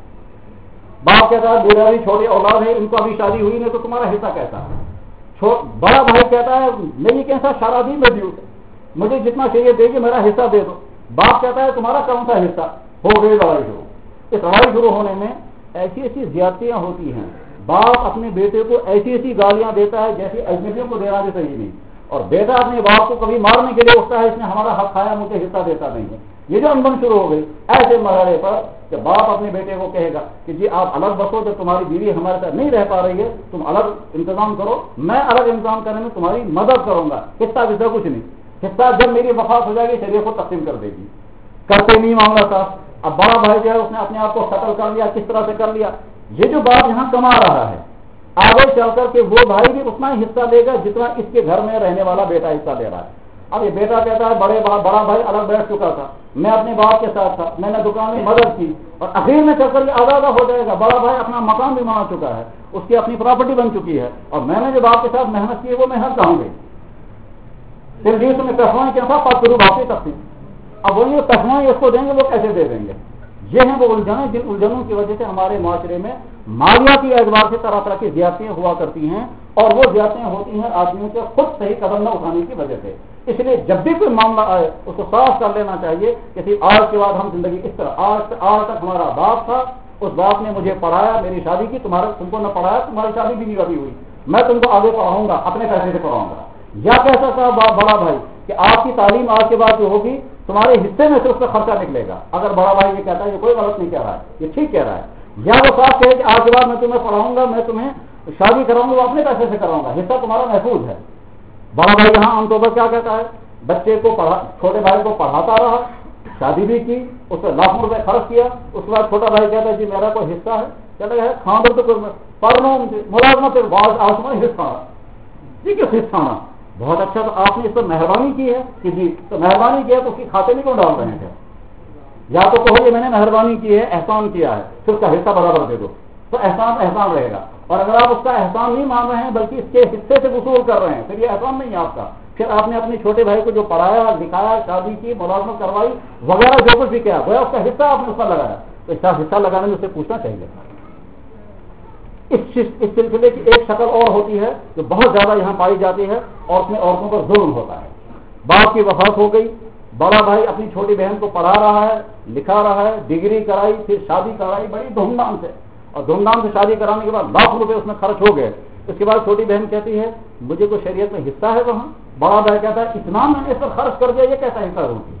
Speaker 1: बाप कहता है मेरी छोटी औलाद है, इनको अभी शादी हुई नहीं, तो तुम्हारा हिस्सा कैसा है? बड़ा भाई कहता है मेरी कैसा शादी में दी, मुझे जितना चाहिए देगी, मेरा हिस्सा दे दो। बाप कहता है तुम्हारा कौन सा हिस्सा? हो गई लड़ाई शुरू। इस लड़ाई शुरू होने में ऐसी ऐसी ज्यादतियां होती हैं। बाप अपने बेटे को ऐसी ऐसी गालियां देता है जैसे अजनबियों को देना भी सही नहीं, और बेटा अपने बाप को कभी मारने के लिए उठता है, इसने हमारा हक खाया, मुझे हिस्सा देता नहीं है। ये जो अनबन शुरू हो गई, ऐसे मरहले पर जब बाप अपने बेटे को कहेगा कि जी आप अलग बसो, जब तुम्हारी बीवी हमारे साथ नहीं रह पा रही है, तुम अलग इंतजाम करो, मैं अलग इंतजाम करने में तुम्हारी मदद करूंगा, हिस्सा विस्सा कुछ नहीं, हिस्सा जब मेरी वफात हो जाएगी शरीयत को तकसीम कर देगी। करते नहीं मामला साफ। अब बड़ा भाई जो है उसने अपने आप को सेटल कर लिया, किस तरह से कर लिया? ये जो बाप यहाँ कमा रहा है, आगे चल करके वो भाई भी उतना ही हिस्सा लेगा जितना इसके घर में रहने वाला बेटा हिस्सा ले रहा है। अब ये बेटा कहता है बड़ा भाई अलग बैठ चुका था, मैं अपने बाप के साथ था, मैंने दुकान में मदद की, और आखिर में चलकर ये आधा हो जाएगा। बड़ा भाई अपना मकान भी बना चुका है, उसकी अपनी प्रॉपर्टी बन चुकी है, और मैंने जो बाप के साथ मेहनत की है वो मेहनत कहाँ गई? सिर्फ जीव में पैसवाएं क्या था, पास शुरू बापी तक थी। अब वो ये पैसवाएं इसको देंगे, वो कैसे दे देंगे? ये हैं वो उलझने, जिन उलझनों की वजह से हमारे माशरे में मालियाती एतबार से तरह तरह की ज्यादतियां हुआ करती हैं, और वो ज्यादतियां होती हैं आदमियों के खुद सही कदम न उठाने की वजह से। इसलिए जब भी कोई मामला आए उसको साफ कर लेना चाहिए कि सिर्फ आज के बाद हम जिंदगी इस तरह, आज तक हमारा बाप था, उस बाप ने मुझे पढ़ाया, मेरी शादी की, तुमको न पढ़ाया, तुम्हारी शादी भी नहीं कभी हुई, मैं तुमको आगे पढ़ाऊंगा, अपने पैसे से पढ़ाऊंगा। या कैसा था बड़ा भाई कि आपकी तालीम आज के बाद जो होगी तुम्हारे हिस्से में से उसका खर्चा निकलेगा। अगर बड़ा भाई ये कहता है ये कोई गलत नहीं कह रहा है, ये ठीक कह रहा है, या वो साफ कहे कि आज के बाद मैं तुम्हें पढ़ाऊंगा, मैं तुम्हें शादी कराऊंगा, वो अपने पैसे से कराऊंगा, हिस्सा तुम्हारा महफूज है। बड़ा भाई यहाँ आमतौर पर क्या कहता है, बच्चे को छोटे भाई को पढ़ाता रहा, शादी भी की, उससे लाखों रुपए खर्च किया, उसके बाद छोटा भाई कहता है जी मेरा कोई हिस्सा है, कहता है खानदान तो पढ़ना मुलाजमत आसमान हिस्सा, जी किस हिस्सा? बहुत अच्छा, तो आपने इस पर मेहरबानी की है कि जी, तो मेहरबानी किया तो उसकी खाते में क्यों डाल रहे थे? या तो कहो ये मैंने मेहरबानी की है, एहसान किया है, फिर उसका हिस्सा बराबर दे दो, तो एहसान रहेगा। और अगर आप उसका एहसान नहीं मान रहे हैं बल्कि इसके हिस्से से वसूल कर रहे हैं, फिर ये एहसान नहीं है आपका। फिर आपने अपने छोटे भाई को जो पढ़ाया, लिखाया, शादी की, मुलाजमत करवाई वगैरह जो कुछ भी किया, वह उसका हिस्सा आपने उस पर लगाया, तो इसका हिस्सा लगाने में उससे पूछना चाहिए। इस सिलसिले की एक शक्ल और होती है जो बहुत ज्यादा यहाँ पाई जाती है, और उसमें औरतों पर जुल्म होता है। बाप की वफात हो गई, बड़ा भाई अपनी छोटी बहन को पढ़ा रहा है, लिखा रहा है, डिग्री कराई, फिर शादी कराई बड़ी धूमधाम से, और धूमधाम से शादी कराने के बाद लाख रुपए उसमें खर्च हो गए। उसके बाद छोटी बहन कहती है मुझे कोई शरीयत में हिस्सा है वहां? बड़ा भाई कहता है इतना मैंने इस पर खर्च कर दिया, ये कैसा हिस्सा होगी?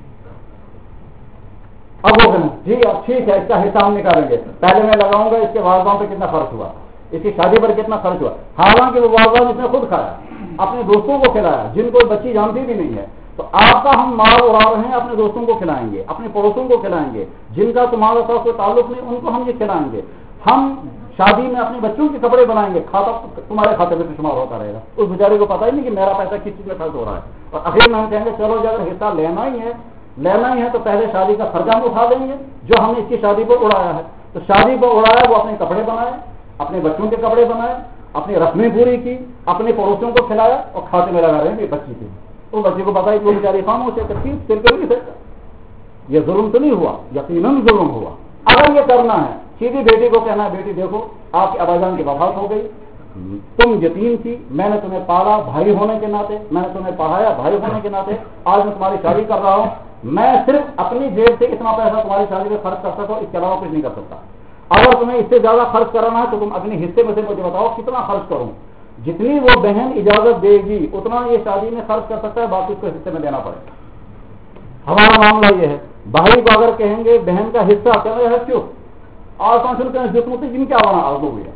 Speaker 1: अब वो कहना जी अब ठीक है, इसका हिस्सा हम निकालेंगे, पहले मैं लगाऊंगा इसके वालदान पे कितना खर्च हुआ, इसकी शादी पर कितना खर्च हुआ। हालांकि वो वालदान इसने खुद खाया, अपने दोस्तों को खिलाया, जिनको बच्ची जानती भी नहीं है। तो आपका हम माल उड़ा रहे हैं, अपने दोस्तों को खिलाएंगे, अपने पड़ोसों को खिलाएंगे, जिनका तुम्हारे साथ कोई ताल्लुक नहीं उनको हम ये खिलाएंगे। हम शादी में अपने बच्चों के कपड़े बनाएंगे, खाता तुम्हारे खाते में शुमार होता रहेगा। उस बेचारे को पता ही नहीं कि मेरा पैसा किस चीज में खर्च हो रहा है। और आखिर में हम कहेंगे चलो अगर हिस्सा लेना ही है तो पहले शादी का खर्चा हम उठा देंगे जो हमने इसकी शादी पर उड़ाया है। तो शादी पर उड़ाया वो अपने कपड़े बनाए, अपने बच्चों के कपड़े बनाए, अपनी रस्में पूरी की, अपने पड़ोसियों को खिलाया और खाते में लगा रहे हैं बच्ची थी। तो बच्चे को पता है कि वो बेचारी खामोश है, सिर कर नहीं सकता। ये जुल्म तो नहीं हुआ, यकीनन जुल्म हुआ। अगर ये करना है, सीधी बेटी को कहना है बेटी देखो आपके अबाजान की वफात हो गई, तुम यतीम थी, मैंने तुम्हें पाला भाई होने के नाते, मैंने तुम्हें पढ़ाया भाई होने के नाते, आज मैं तुम्हारी शादी कर रहा हूं, मैं सिर्फ अपनी जेब से इतना पैसा तुम्हारी शादी में खर्च कर सकता हूं, इसके अलावा कुछ नहीं कर सकता। अगर तुम्हें इससे ज्यादा खर्च करना है तो तुम अपने हिस्से में से मुझे बताओ कितना खर्च करूं। जितनी वो बहन इजाजत देगी उतना ये शादी में खर्च कर सकता है, बाकी उसको हिस्से में देना पड़ेगा। हमारा मामला ये है, भाई को अगर कहेंगे बहन का हिस्सा कहना है क्यों आज जिन क्या बना आज हो गया।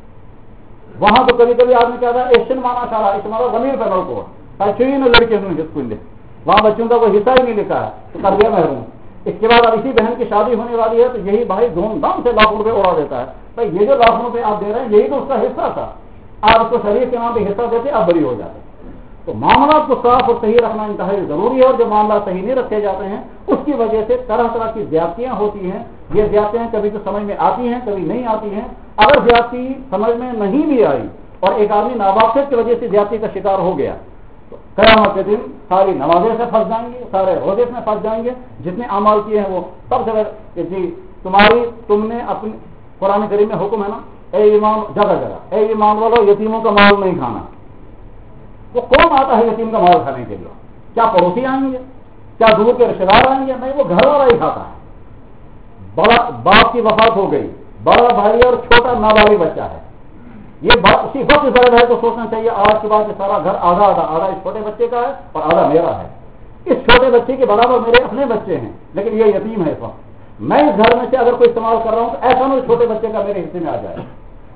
Speaker 1: वहां तो कभी कभी आदमी कहता है एशियन माना सारा इस्मारा जमीन पैनल को लड़के स्कूल वहां बच्चों का कोई हिस्सा ही नहीं लिखा है तो कर दिया महरूम। इसके बाद अब इसी बहन की शादी होने वाली है तो यही भाई धूमधाम से लाखों रुपए उड़ा देता है। भाई ये जो लाखों रुपए आप दे रहे हैं यही तो उसका हिस्सा था, आप उसको शरीर के नाम पे हिस्सा देते आप बरी हो जाते। तो मामला को साफ और सही रखना इंतहाई जरूरी है। और जो मामला सही नहीं रखे जाते हैं उसकी वजह से तरह तरह की ज्यादतियां होती हैं। ये ज्यादतियां कभी तो समझ में आती हैं कभी नहीं आती हैं। अगर ज्यादती समझ में नहीं भी आई और एक आदमी नावाकिफ की वजह से ज्यादती का शिकार हो गया तो क़यामत के दिन सारी नमाजें से फंस जाएंगे, सारे रोजे में फंस जाएंगे, जितने अमाल किए हैं वो सबसे जी तुमने अपनी कुरान करीम में हुक्म है ना, ए ईमान जगह जगह ए ईमान वालों यतीमों का माल नहीं खाना। तो कौन आता है यतीम का माल खाने के लिए? क्या पड़ोसी आएंगे, क्या दूर के रिश्तेदार आएंगे? नहीं, वो घर वाला ही खाता है। बड़ा बाप की वफात हो गई, बड़ा भाई और छोटा नाबालिग बच्चा है, ये बात उसी वक्त जरूर है तो सोचना चाहिए आज के बाद सारा घर आधा आधा आधा इस छोटे बच्चे का है और आधा मेरा है। इस छोटे बच्चे के बराबर मेरे अपने बच्चे हैं लेकिन ये यतीम है। इस वक्त मैं इस घर में से अगर कोई इस्तेमाल कर रहा हूं तो ऐसा नहीं छोटे बच्चे का मेरे हिस्से में आ जाए।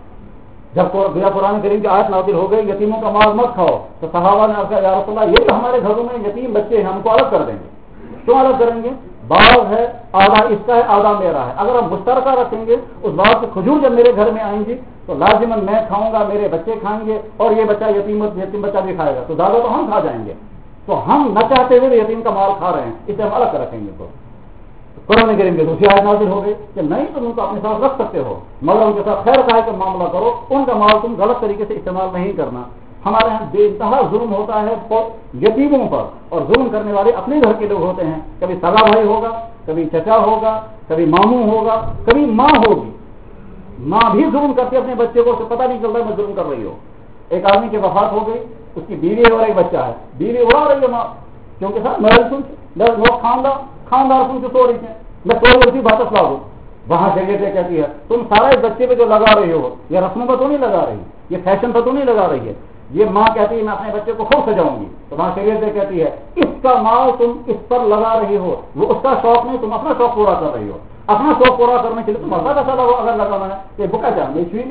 Speaker 1: जब कुरान करीम की आयत नाज़िल हो गई यतीमों का माल मत खाओ तो सहाबा ने कहा या रसूल अल्लाह ये तो हमारे घरों में यतीम बच्चे हैं, हमको अलग कर देंगे। क्यों अलग करेंगे? बाग है आधा इसका है आधा मेरा है। अगर हम मुश्तरका रखेंगे उस बाग की खजूर जब मेरे घर में आएंगी तो लाजिमन मैं खाऊंगा, मेरे बच्चे खाएंगे और ये बच्चा यतीम बच्चा भी खाएगा तो ज्यादा तो हम खा जाएंगे। तो हम न चाहते हुए यतीम का माल खा रहे हैं, इसे हम अलग रखेंगे। तो कुरान करीम के दूसरी आयत नाज़िल हो गई कि नहीं तुम उनको अपने साथ रख सकते हो मगर उनके साथ खैर खाए का मामला करो, उनका माल तुम गलत तरीके से इस्तेमाल नहीं करना। हमारे यहाँ बेइंतहा जुल्म होता है यतीमों पर और जुल्म करने वाले अपने घर के लोग होते हैं। कभी सगा भाई होगा, कभी चचा होगा, कभी मामू होगा, कभी माँ होगी। माँ भी जुल्म करती है अपने बच्चे को, पता नहीं चलता मैं जुल्म कर रही हो। एक आदमी की वफात हो गई, उसकी बीवी और एक बच्चा है, बीवी उड़ा रही है माँ क्योंकि सर मैं खानदार सुन के सो रही है, मैं सो उसी वापस ला दूँ। वहां शरीयत कहती है तुम सारा इस बच्चे पे जो लगा रही हो ये रस्मों पर तो नहीं लगा रही, ये फैशन पर तो नहीं लगा रही है। ये माँ कहती है मैं अपने बच्चे को खूब सजाऊंगी तो वहां शरीयत कहती है इसका माल तुम इस पर लगा रही हो, वो उसका शौक नहीं तुम अपना शौक पूरा कर रही हो। अपना शौक पूरा करने के लिए तुम मजा कैसा लगा अगर लगाना है ये बुका जान छुई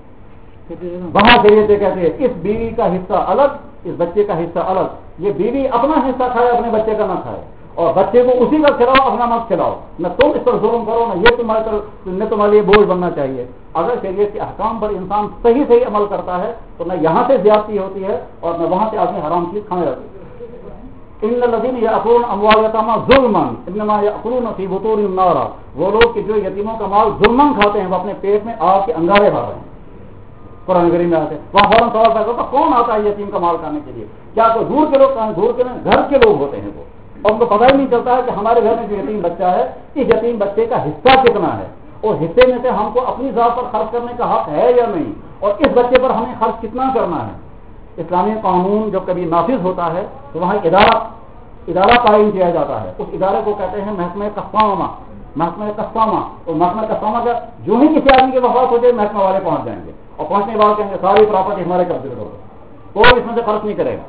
Speaker 1: लिखे। वहां शरीयत कहती है इस बीवी का हिस्सा अलग, इस बच्चे का हिस्सा अलग। ये बीवी अपना हिस्सा खाए अपने बच्चे का ना खाए और बच्चे को उसी का खिलाओ अपना मत खिलाओ। न तुम इस पर जुल्म करो न ये तुम्हारे लिए बोझ बनना चाहिए। अगर शरीयत के अहकाम पर इंसान सही सही अमल करता है तो न यहाँ से ज्यादती होती है और न वहां से आदमी हराम चीज खाने जाती है। इन लजीन याकुलून अमवाल यतामा जुल्मन इन्नमा याकुलून फी बुतूनिहिम नारा। वो लोग कि जो यतीमों का माल जुल्मन खाते हैं वो अपने पेट में आग के अंगारे भर रहे हैं। कुरान करीम में आते हैं वहां फौरन सवाल पैदा होता कौन आता है यतीम का माल खाने के लिए? क्या तो दूर के लोग, दूर के घर के लोग होते हैं वो, और उनको पता ही नहीं चलता है कि हमारे घर में जो यतीम बच्चा है इस यतीम बच्चे का हिस्सा कितना है और हिस्से में से हमको अपनी जात पर खर्च करने का हक है या नहीं और इस बच्चे पर हमें खर्च कितना करना है। इस्लामी कानून जब कभी नाफिज होता है तो वहाँ इदारा कायम किया जाता है। उस इदारे को कहते हैं महकमा कस्सामा। महकमा कस्सामा और महकमा कस्सामा का जो ही किसी आदमी की वफात हो जाए महकमा वाले पहुंच जाएंगे और पहुंचने के बाद कहेंगे सारी प्रॉपर्टी हमारे कब्जे में करो, कोई इसमें से खर्च नहीं करेगा।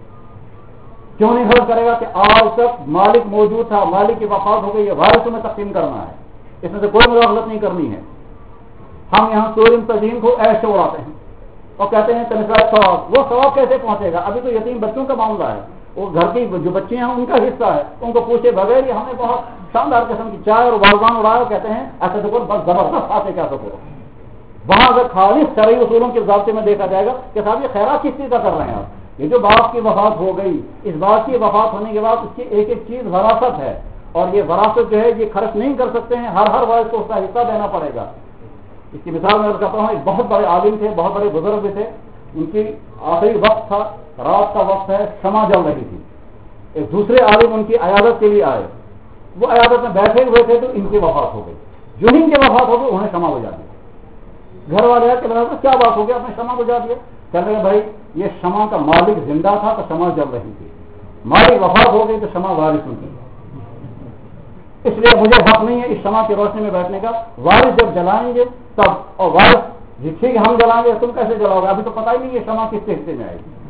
Speaker 1: क्यों नहीं खर्च करेगा कि आज तक मालिक मौजूद था, मालिक की वफात हो गई है, वारिसों में तकसीम करना है, इसमें से कोई मुदाखलत नहीं करनी है। हम यहाँ सूर्य तजीम को ऐसे उड़ाते हैं और कहते हैं सवाब। वो सवाब कैसे पहुंचेगा? अभी तो यतीम बच्चों का मामला है, वो घर की जो बच्चे हैं उनका हिस्सा है, उनको पूछे बगैर ही हमने बहुत शानदार किस्म की चाय और वालवान उड़ाया। कहते हैं ऐसे तो बस जबरदस्त आते क्या सको وہاں اگر خالص شرعی اصولوں کے ضابطے میں دیکھا جائے گا کہ صاحب یہ خیرات کس چیز کا کر رہے ہیں آپ، یہ جو باپ کی وفات ہو گئی، اس باپ کی وفات ہونے کے بعد اس کی ایک ایک چیز وراثت ہے، اور یہ وراثت جو ہے یہ خرچ نہیں کر سکتے ہیں، ہر وارث کو اس کا حصہ دینا پڑے گا۔ اس کی مثال میں کہتا ہوں، ایک بہت بڑے عالم تھے، بہت بڑے بزرگ بھی تھے، ان کی آخری وقت تھا، رات کا وقت ہے، شمع جل رہی تھی، ایک دوسرے عالم ان کی عیادت کے لیے آئے، وہ عیادت میں بیٹھے ہوئے تھے تو ان کی وفات ہو گئی، جو ہی ان کی وفات ہو گئی انہیں شمع بجھا دی۔ گھر والے کہ کیا بات ہو گیا، آپ نے شمع بجھا دیا؟ کہنے لگے بھائی یہ شمع کا مالک زندہ تھا تو شمع جل رہی تھی، مالک وفات ہو گئی تو شمع وارثوں کی، اس لیے مجھے حق نہیں ہے اس شمع کی روشنی میں بیٹھنے کا، وارث جب جلائیں گے تب، اور وارث جی ٹھیک ہے ہم جلائیں گے، تم کیسے جلاؤ گے، ابھی تو پتہ ہی نہیں یہ شمع کس کے حصے میں آئے گی۔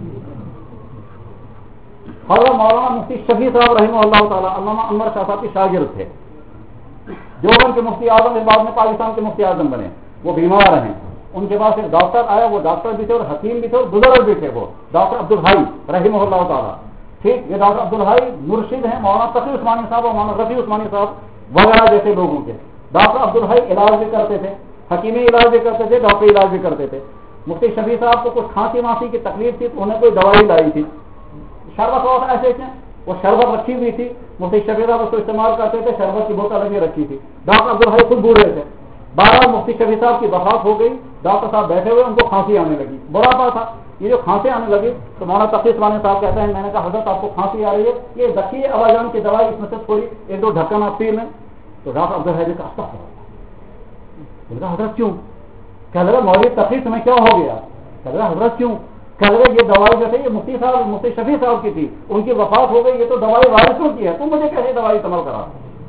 Speaker 1: حضرت مولانا مفتی شفیع صاحب رحمہ اللہ تعالیٰ علامہ انور شاہ صاحب کے شاگرد تھے، دیوبند کے مفتی اعظم، بعد میں پاکستان کے مفتی اعظم بنے، وہ بیمار ہیں، ان کے پاس ایک ڈاکٹر آیا، وہ ڈاکٹر بھی تھے اور حکیم بھی تھے اور بزرگ بھی تھے، وہ ڈاکٹر عبدالحائی رحمہ اللہ تعالیٰ، ٹھیک، یہ ڈاکٹر عبدالحائی مرشد ہیں مولانا تقی عثمانی صاحب اور مولانا رفیع عثمانی صاحب وغیرہ جیسے لوگوں کے۔ ڈاکٹر عبدالحائی علاج بھی کرتے تھے، حکیمی علاج بھی کرتے تھے، ڈاکٹری علاج بھی کرتے تھے۔ مفتی شفیع صاحب کو کچھ کھانسی مانسی کی تکلیف تھی تو انہیں کوئی دوائی لائی تھی، شربت وغیرہ ایسے تھے، وہ شربت رکھی ہوئی تھی، مفتی شفیع صاحب اس کو استعمال کرتے تھے، شربت کی بوتل لگی رکھی تھی، ڈاکٹر عبدالحائی خود بوڑھے تھے، بارہ مفتی شفیع صاحب کی وفات ہو گئی، ڈاکٹر صاحب بیٹھے ہوئے، ان کو کھانسی آنے لگی، بڑھاپا تھا، یہ جو کھانسی آنے لگی تو مولانا تقی عثمانی صاحب کہتے ہیں میں نے کہا حضرت آپ کو کھانسی آ رہی ہے، یہ رکھیے ابا جان کی دوائی، اس میں سے تھوڑی ایک دو ڈھکن آپ پی لیں۔ تو ڈاکٹر عبدالحائی نے کہا استغفر اللہ، حضرت کیوں؟ کہہ لگا مولوی تقی تمہیں کیا ہو گیا؟ کہہ لگا حضرت کیوں؟ کہہ لگا یہ دوائی جو ہے یہ مفتی صاحب مفتی شفیع صاحب کی تھی، ان کی وفات ہو گئی، یہ تو دوائی وارثوں کی ہے، تم مجھے کیسے دوائی استعمال کرا؟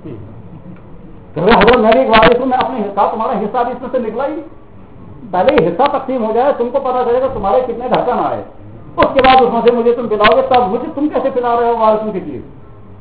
Speaker 1: حضرت میں بھی ایک وارث ہوں، میں اپنے حساب تمہارا حصہ بھی اس میں سے نکلا ہی، پہلے ہی حصہ تقسیم ہو جائے، تم کو پتا چلے گا تمہارے کتنے ڈھکن آئے، اس کے بعد اس میں سے مجھے تم پلاؤ گے، تب مجھے تم کیسے پلا رہے ہو وارثوں کی چیز؟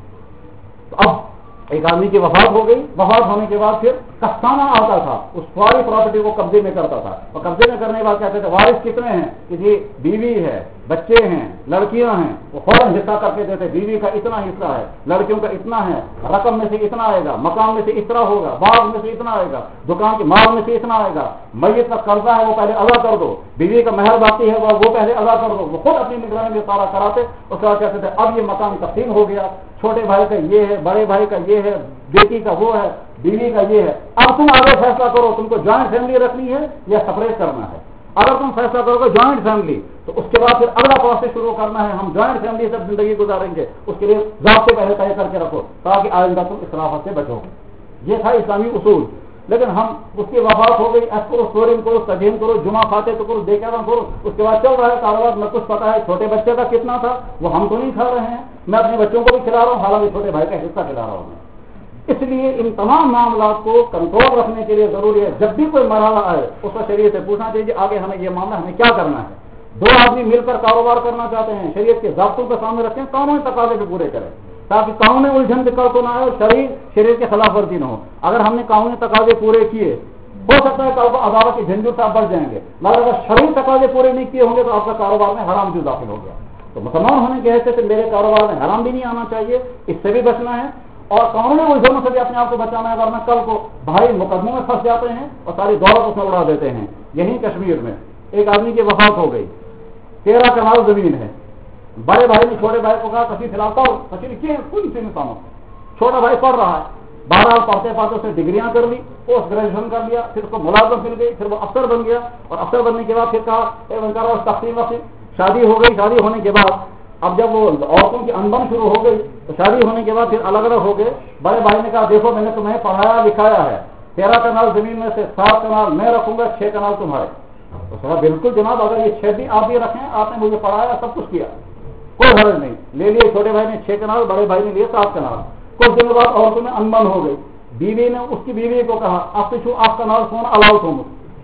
Speaker 1: اب ایک آدمی کی وفات ہو گئی، وفات ہونے کے بعد پھر کستانہ آتا تھا، اس ساری پراپرٹی کو قبضے میں کرتا تھا، اور قبضے میں کرنے کے بعد کہتے تھے وارث کتنے ہیں کہ جی بیوی ہے، بچے ہیں، لڑکیاں ہیں، وہ فوراً حصہ کر کے دیتے، بیوی کا اتنا حصہ ہے، لڑکیوں کا اتنا ہے، رقم میں سے اتنا آئے گا، مکان میں سے اس طرح ہوگا، باغ میں سے اتنا آئے گا، دکان کے مال میں سے اتنا آئے گا، میت کا قرضہ ہے وہ پہلے ادا کر دو، بیوی کا مہر باقی ہے وہ پہلے ادا کر دو، وہ خود اپنی نگرانی میں سارا کراتے، اس کے بعد کہتے تھے اب یہ مکان تقسیم ہو گیا، چھوٹے بھائی کا یہ ہے، بڑے بھائی کا یہ ہے، بیٹی کا وہ ہے، بیوی کا یہ ہے، اب تم آگے فیصلہ کرو تم کو جوائنٹ فیملی رکھنی ہے یا سپریٹ کرنا ہے۔ اگر تم فیصلہ کرو گے جوائنٹ فیملی تو اس کے بعد پھر اگلا پروسیس شروع کرنا ہے، ہم جوائنٹ فیملی سے زندگی گزاریں گے، اس کے لیے ضابطے پہلے طے کر کے رکھو تاکہ آئندہ تم اختلافات سے بچو۔ یہ تھا اسلامی اصول، لیکن ہم اس کی وفات ہو گئی، ایس کرو سٹورنگ کرو تجہین کرو جمعہ کھاتے تو کرو دیکھا نہ کرو، اس کے بعد چل رہا ہے کاروبار، میں کچھ پتا ہے چھوٹے بچے کا کتنا تھا وہ ہم تو نہیں کھا رہے ہیں، میں اپنے بچوں کو بھی کھلا رہا ہوں، حالانکہ چھوٹے بھائی کا حصہ کھلا رہا ہوں۔ اس لیے ان تمام معاملات کو کنٹرول رکھنے کے لیے ضروری ہے جب بھی کوئی مرحلہ آئے اس کو شریعت سے پوچھنا چاہیے آگے ہمیں یہ معاملہ ہمیں کیا کرنا ہے۔ دو آدمی مل کر کاروبار کرنا چاہتے ہیں، شریعت کے ضابطوں کو سامنے رکھیں، قانونی تقاضے بھی پورے کریں تاکہ قانونی الجھن دقت کو نہ آئے اور شریعت کے خلاف ورزی نہ ہو۔ اگر ہم نے قانونی تقاضے پورے کیے ہو سکتا ہے کل کو عدالت کی جھنجھٹ صاحب بڑھ جائیں گے، مگر اگر شرعی تقاضے پورے نہیں کیے ہوں گے تو آپ کا کاروبار میں حرام جو داخل ہو گیا۔ تو مسلمان ہونے کے حیثیت سے میرے کاروبار میں حرام بھی نہیں آنا چاہیے، اس سے بھی بچنا ہے اور قانونی الجھنوں سے بھی اپنے آپ کو بچانا ہے، ورنہ کل کو بھائی مقدموں میں پھنس جاتے ہیں اور ساری دولت اس میں اڑا دیتے ہیں۔ یہیں کشمیر میں ایک آدمی کی وفات ہو گئی، 13 کنال زمین ہے، بڑے بھائی نے چھوٹے بھائی کو کہا تشریف لاتا ہو، تشریف کیے کوئی سے نہیں، چھوٹا بھائی پڑھ رہا ہے، 12 پڑھتے پڑھتے اس نے ڈگریاں کر لی، پوسٹ گریجویشن کر لیا، پھر اس کو ملازمت مل گئی، پھر وہ افسر بن گیا، اور افسر بننے کے بعد پھر کہا تقسیم وقت شادی ہو گئی، شادی ہونے کے بعد اب جب وہ عورتوں کی انبن شروع ہو گئی تو شادی ہونے کے بعد پھر الگ الگ ہو گئے۔ بڑے بھائی نے کہا دیکھو میں نے تمہیں پڑھایا لکھایا ہے، 13 کنال زمین میں سے 7 کنال میں رکھوں گا، 6 کنال تمہارے۔ تو کہا بالکل جناب، اگر یہ 6 بھی آپ یہ رکھیں، آپ نے مجھے پڑھایا سب کچھ کیا، کوئی حرج نہیں۔ لے لیے چھوٹے بھائی نے 6 کنال، بڑے بھائی نے لیے 7 کنال۔ کچھ دنوں بعد عورتوں میں انبن ہو گئی، بیوی نے اس کی بیوی کو کہا آپ سے آپ کنال فون الاؤ تم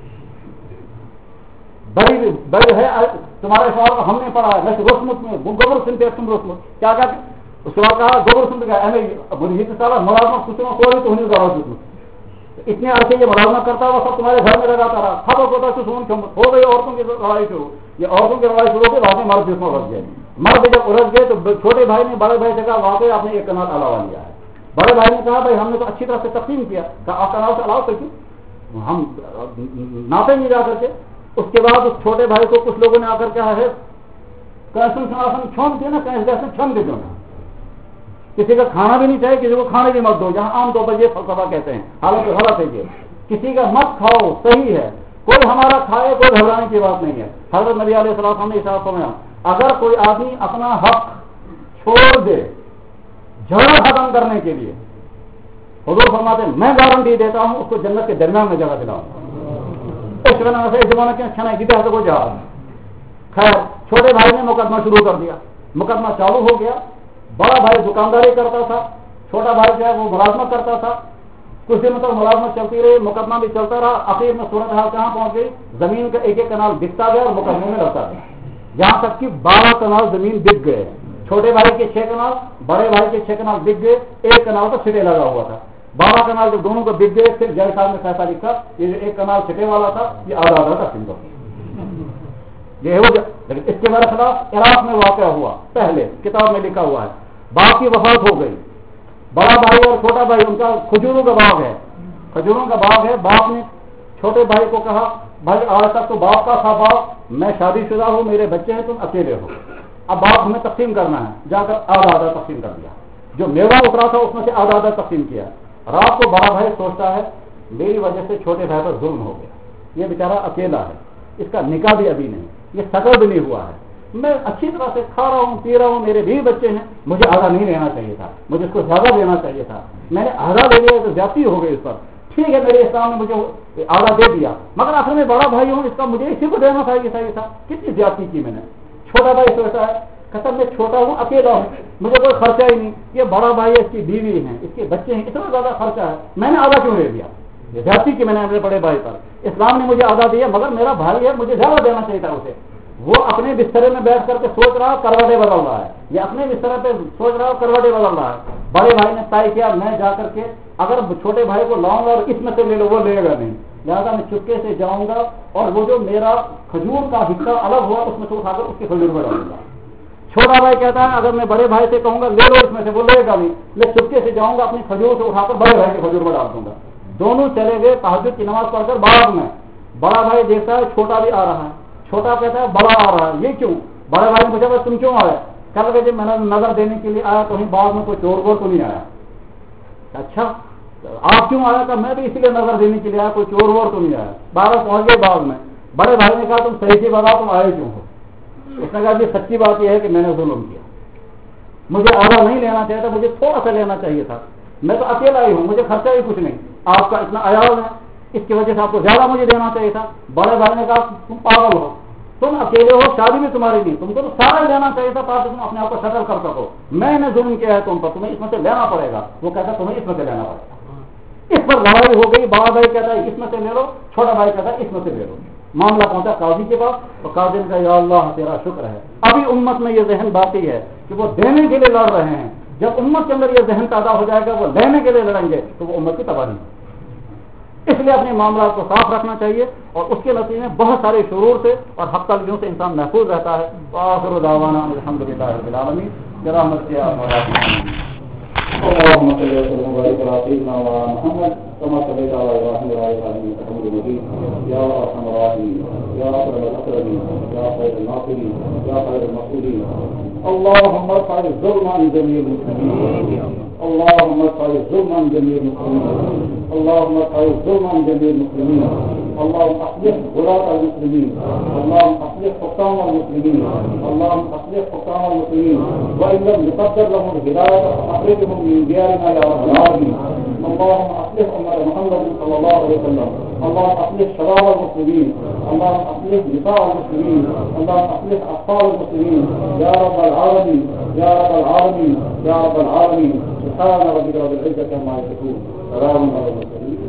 Speaker 1: بڑی ہے تمہارے شوہر کو ہم نے پڑھا ہے رسمت میں گوبر سنتے تم رسمت کیا کہتے اس کے بعد کہا گوبر سنتے کا ملازمت کچھ کوئی تو نہیں ضرورت، اتنے عرصے یہ ملازمت کرتا وہ سب تمہارے گھر میں لگاتا رہا، خبر ہوتا سن ہو گئی عورتوں کی لڑائی شروع، یہ عورتوں کی لڑائی شروع ہو گئی، بعد میں مرد جس میں الجھ گئے، مرد جب الجھ گئے تو چھوٹے بھائی نے بڑے بھائی سے کہا واقعی آپ نے ایک کنال علاوہ لیا ہے۔ بڑے بھائی نے کہا بھائی ہم نے تو اچھی طرح سے تقسیم کیا، کہا آپ کنال سے علاوہ کیوں؟ ہم ناپیں گے جا کر کے. اس کے بعد اس چھوٹے بھائی کو کچھ لوگوں نے آ کر کہا ہے کیسن چھوڑ دے نا کیسے چھن دے دو نا. کسی کا کھانا بھی نہیں چاہیے, کسی کو کھانے بھی مت دو, جہاں عام طور پر یہ فلسفہ کہتے ہیں, حالانکہ غلط ہے. یہ کسی کا مت کھاؤ صحیح ہے, کوئی ہمارا کھائے کوئی گھبرانے کی بات نہیں ہے. حضرت نبی علیہ السلام نے ارشاد فرمایا اگر کوئی آدمی اپنا حق چھوڑ دے جھگڑا ختم کرنے کے لیے, حضور فرماتے ہیں میں گارنٹی دیتا ہوں اس کو جنت کے درمیان میں جگہ دلاؤں. اس زمانے کے اچھا نہیں گیتا کو جا. خیر چھوٹے بھائی نے مقدمہ شروع کر دیا, مقدمہ چالو ہو گیا. بڑا بھائی دکانداری کرتا تھا, چھوٹا بھائی جو ہے وہ ملازمت کرتا تھا. کچھ دن تک ملازمت چلتی رہی, مقدمہ بھی چلتا رہا. آخر میں صورتحال کہاں پہنچ گئی, زمین کا ایک ایک کنال بکتا گیا اور مقدمے میں لڑتا گیا, یہاں تک کہ 12 کنال زمین بک گئے. چھوٹے بھائی کے 6 کنال, بڑے بھائی کے 6 کنال بک گئے. ایک کنال کا چھٹے لگا ہوا تھا. 12 کنال جب دونوں کو بک گئے, پھر جج صاحب نے فیصلہ لکھا یہ جو ایک کنال چھٹے والا تھا یہ آدھا آدھا تقسیم کر. یہ ہو جائے. لیکن اس کے برخلاف عراق میں واقع ہوا, پہلے کتاب میں لکھا ہوا ہے. باپ کی وفات ہو گئی, بڑا بھائی اور چھوٹا بھائی, ان کا کھجوروں کا باغ ہے, کھجوروں کا باغ ہے. باپ نے چھوٹے بھائی کو کہا بھائی آج تک تو باپ کا تھا باغ, میں شادی شدہ ہوں, میرے بچے ہیں, تم اکیلے ہو, اب باغ ہمیں تقسیم کرنا ہے. جا کر آدھا آدھا تقسیم کر دیا. جو میوہ اترا تھا اس میں سے آدھا آدھا تقسیم کیا. رات کو بڑا بھائی سوچتا ہے میری وجہ سے چھوٹے بھائی پر ظلم ہو گیا, یہ بیچارہ اکیلا ہے, اس کا نکاح بھی ابھی نہیں, یہ سگا بھی نہیں ہوا ہے, میں اچھی طرح سے کھا رہا ہوں پی رہا ہوں, میرے بھی بچے ہیں, مجھے آدھا نہیں لینا چاہیے تھا, مجھے اس کو زیادہ دینا چاہیے تھا. میں نے آدھا لے لیا تو زیادتی ہو گئی اس پر. ٹھیک ہے میرے اسلام نے مجھے آدھا دے دیا, مگر اصل میں بڑا بھائی ہوں, اس کا مجھے اسی کو دینا چاہیے تھا. کتنی زیادتی کی میں نے. چھوٹا بھائی سوچتا ہے کہتا میں چھوٹا ہوں, اکیلا ہوں, مجھے کوئی خرچہ ہی نہیں. یہ بڑا بھائی ہے, اس کی بیوی ہے, اس کے بچے ہیں, اتنا زیادہ خرچہ ہے, میں نے آدھا کیوں لے دیا. یہ زیادتی کی میں نے اپنے بڑے بھائی پر. اسلام نے مجھے آدھا دیا, مگر میرا بھائی ہے, مجھے زیادہ دینا چاہیے تھا اسے. وہ اپنے بسترے میں بیٹھ کر کے سوچ رہا کروٹیں بدل رہا ہے, یہ اپنے بسترے پہ سوچ رہا کروٹیں بدل رہا ہے. بڑے بھائی نے طے کیا میں جا کر کے اگر چھوٹے بھائی کو لاؤں گا اور اس میں سے لے لو, وہ لے گا نہیں, لہٰذا میں چپکے سے جاؤں گا اور وہ جو میرا کھجور کا حصہ الگ ہوا اس میں سے اٹھا کر اس کے کھجور میں ڈالوں گا. چھوٹا بھائی کہتا ہے اگر میں بڑے بھائی سے کہوں گا لے لو اس میں سے, وہ لے گا نہیں, میں چپکے سے جاؤں گا اپنی کھجور سے اٹھا کر بڑے بھائی کے کھجور میں ڈال دوں گا. دونوں چلے گئے تہجد کی نماز پڑھ کر باغ میں. بڑا بھائی دیکھتا ہے چھوٹا بھی آ رہا ہے, چھوٹا کہتا ہے بڑا آ رہا ہے, یہ کیوں؟ بڑے بھائی نے پوچھا تم کیوں آئے؟ کہنے لگے جب میں نے نظر دینے کے لیے آیا تو باغ میں کوئی چور وور تو نہیں آیا. اچھا آپ کیوں آیا؟ تھا میں بھی اسی لیے نظر دینے کے لیے آیا, کوئی چور وور تو نہیں آیا. 12 پہنچ گئے باغ میں. بڑے بھائی نے کہا تم صحیح سے بتاؤ تم آئے کیوں ہو؟ اس نے کہا جی سچی بات یہ ہے کہ میں نے ظلم کیا, مجھے آدھا نہیں لینا چاہیے تھا, مجھے تھوڑا سا لینا چاہیے تھا, میں تو اکیلا ہی ہوں, مجھے خرچہ ہی کچھ نہیں, آپ کا اتنا عیال ہے اس کی وجہ سے آپ کو زیادہ مجھے دینا چاہیے تھا. بڑے بھائی نے کہا تم پاگل ہو, تم اکیلے ہو, شادی بھی تمہاری نہیں, تم کو تو سارا لینا چاہیے تھا تاکہ تم اپنے آپ کو سیٹل کر سکو. میں نے ظلم کیا ہے تم پر, تمہیں اس میں سے لینا پڑے گا. وہ کہتا ہے تمہیں اس میں سے لینا پڑے گا. اس پر لڑائی ہو گئی. بڑا بھائی کہتا ہے اس میں سے لے لو, چھوٹا بھائی کہتا ہے اس میں سے لے لو. معاملہ پہنچا قاضی کے پاس, اور قاضی نے کہا یا اللہ تیرا شکر ہے ابھی امت میں یہ ذہن باقی ہے کہ وہ دینے کے لیے لڑ رہے ہیں. جب امت کے اندر یہ ذہن پیدا ہو جائے گا وہ لینے کے لیے لڑیں گے تو وہ امت کی تباہی. اس لیے اپنے معاملات کو صاف رکھنا چاہیے, اور اس کے نتیجے میں بہت سارے شرور سے اور حق تلفیوں سے انسان محفوظ رہتا ہے. وآخر دعوانا الحمدللہ رب العالمین برحمتک یا ارحم الراحمین. اللهم صل وسلم وبارك على سيدنا محمد كما صليت على ابراهيم وعلى ال ابراهيم انك حميد مجيد. يا ارحم الراحمين يا اكرم الاكرمين يا خير الناصرين يا خير المسؤولين. اللهم ارفع الظلم عن جميع المسلمين, اللهم ارفع الظلم عن جميع المسلمين, اللهم ارفع الظلم عن جميع المسلمين. اللهم اصلح غلاة المسلمين, اللهم اصلح حكام المسلمين, اللهم اصلح حكام المسلمين, وان لم يقدر لهم الهدايه فاخرجهم من ديارنا يا رب العالمين. اللهم اصلح امه محمد صلى الله عليه وسلم, اللهم اصلح شباب المسلمين, اللهم اصلح نساء المسلمين, اللهم اصلح اطفال المسلمين يا رب العالمين يا رب العالمين يا رب العالمين. سبحان ربك رب العزه عما يصفون, سلام على المرسلين.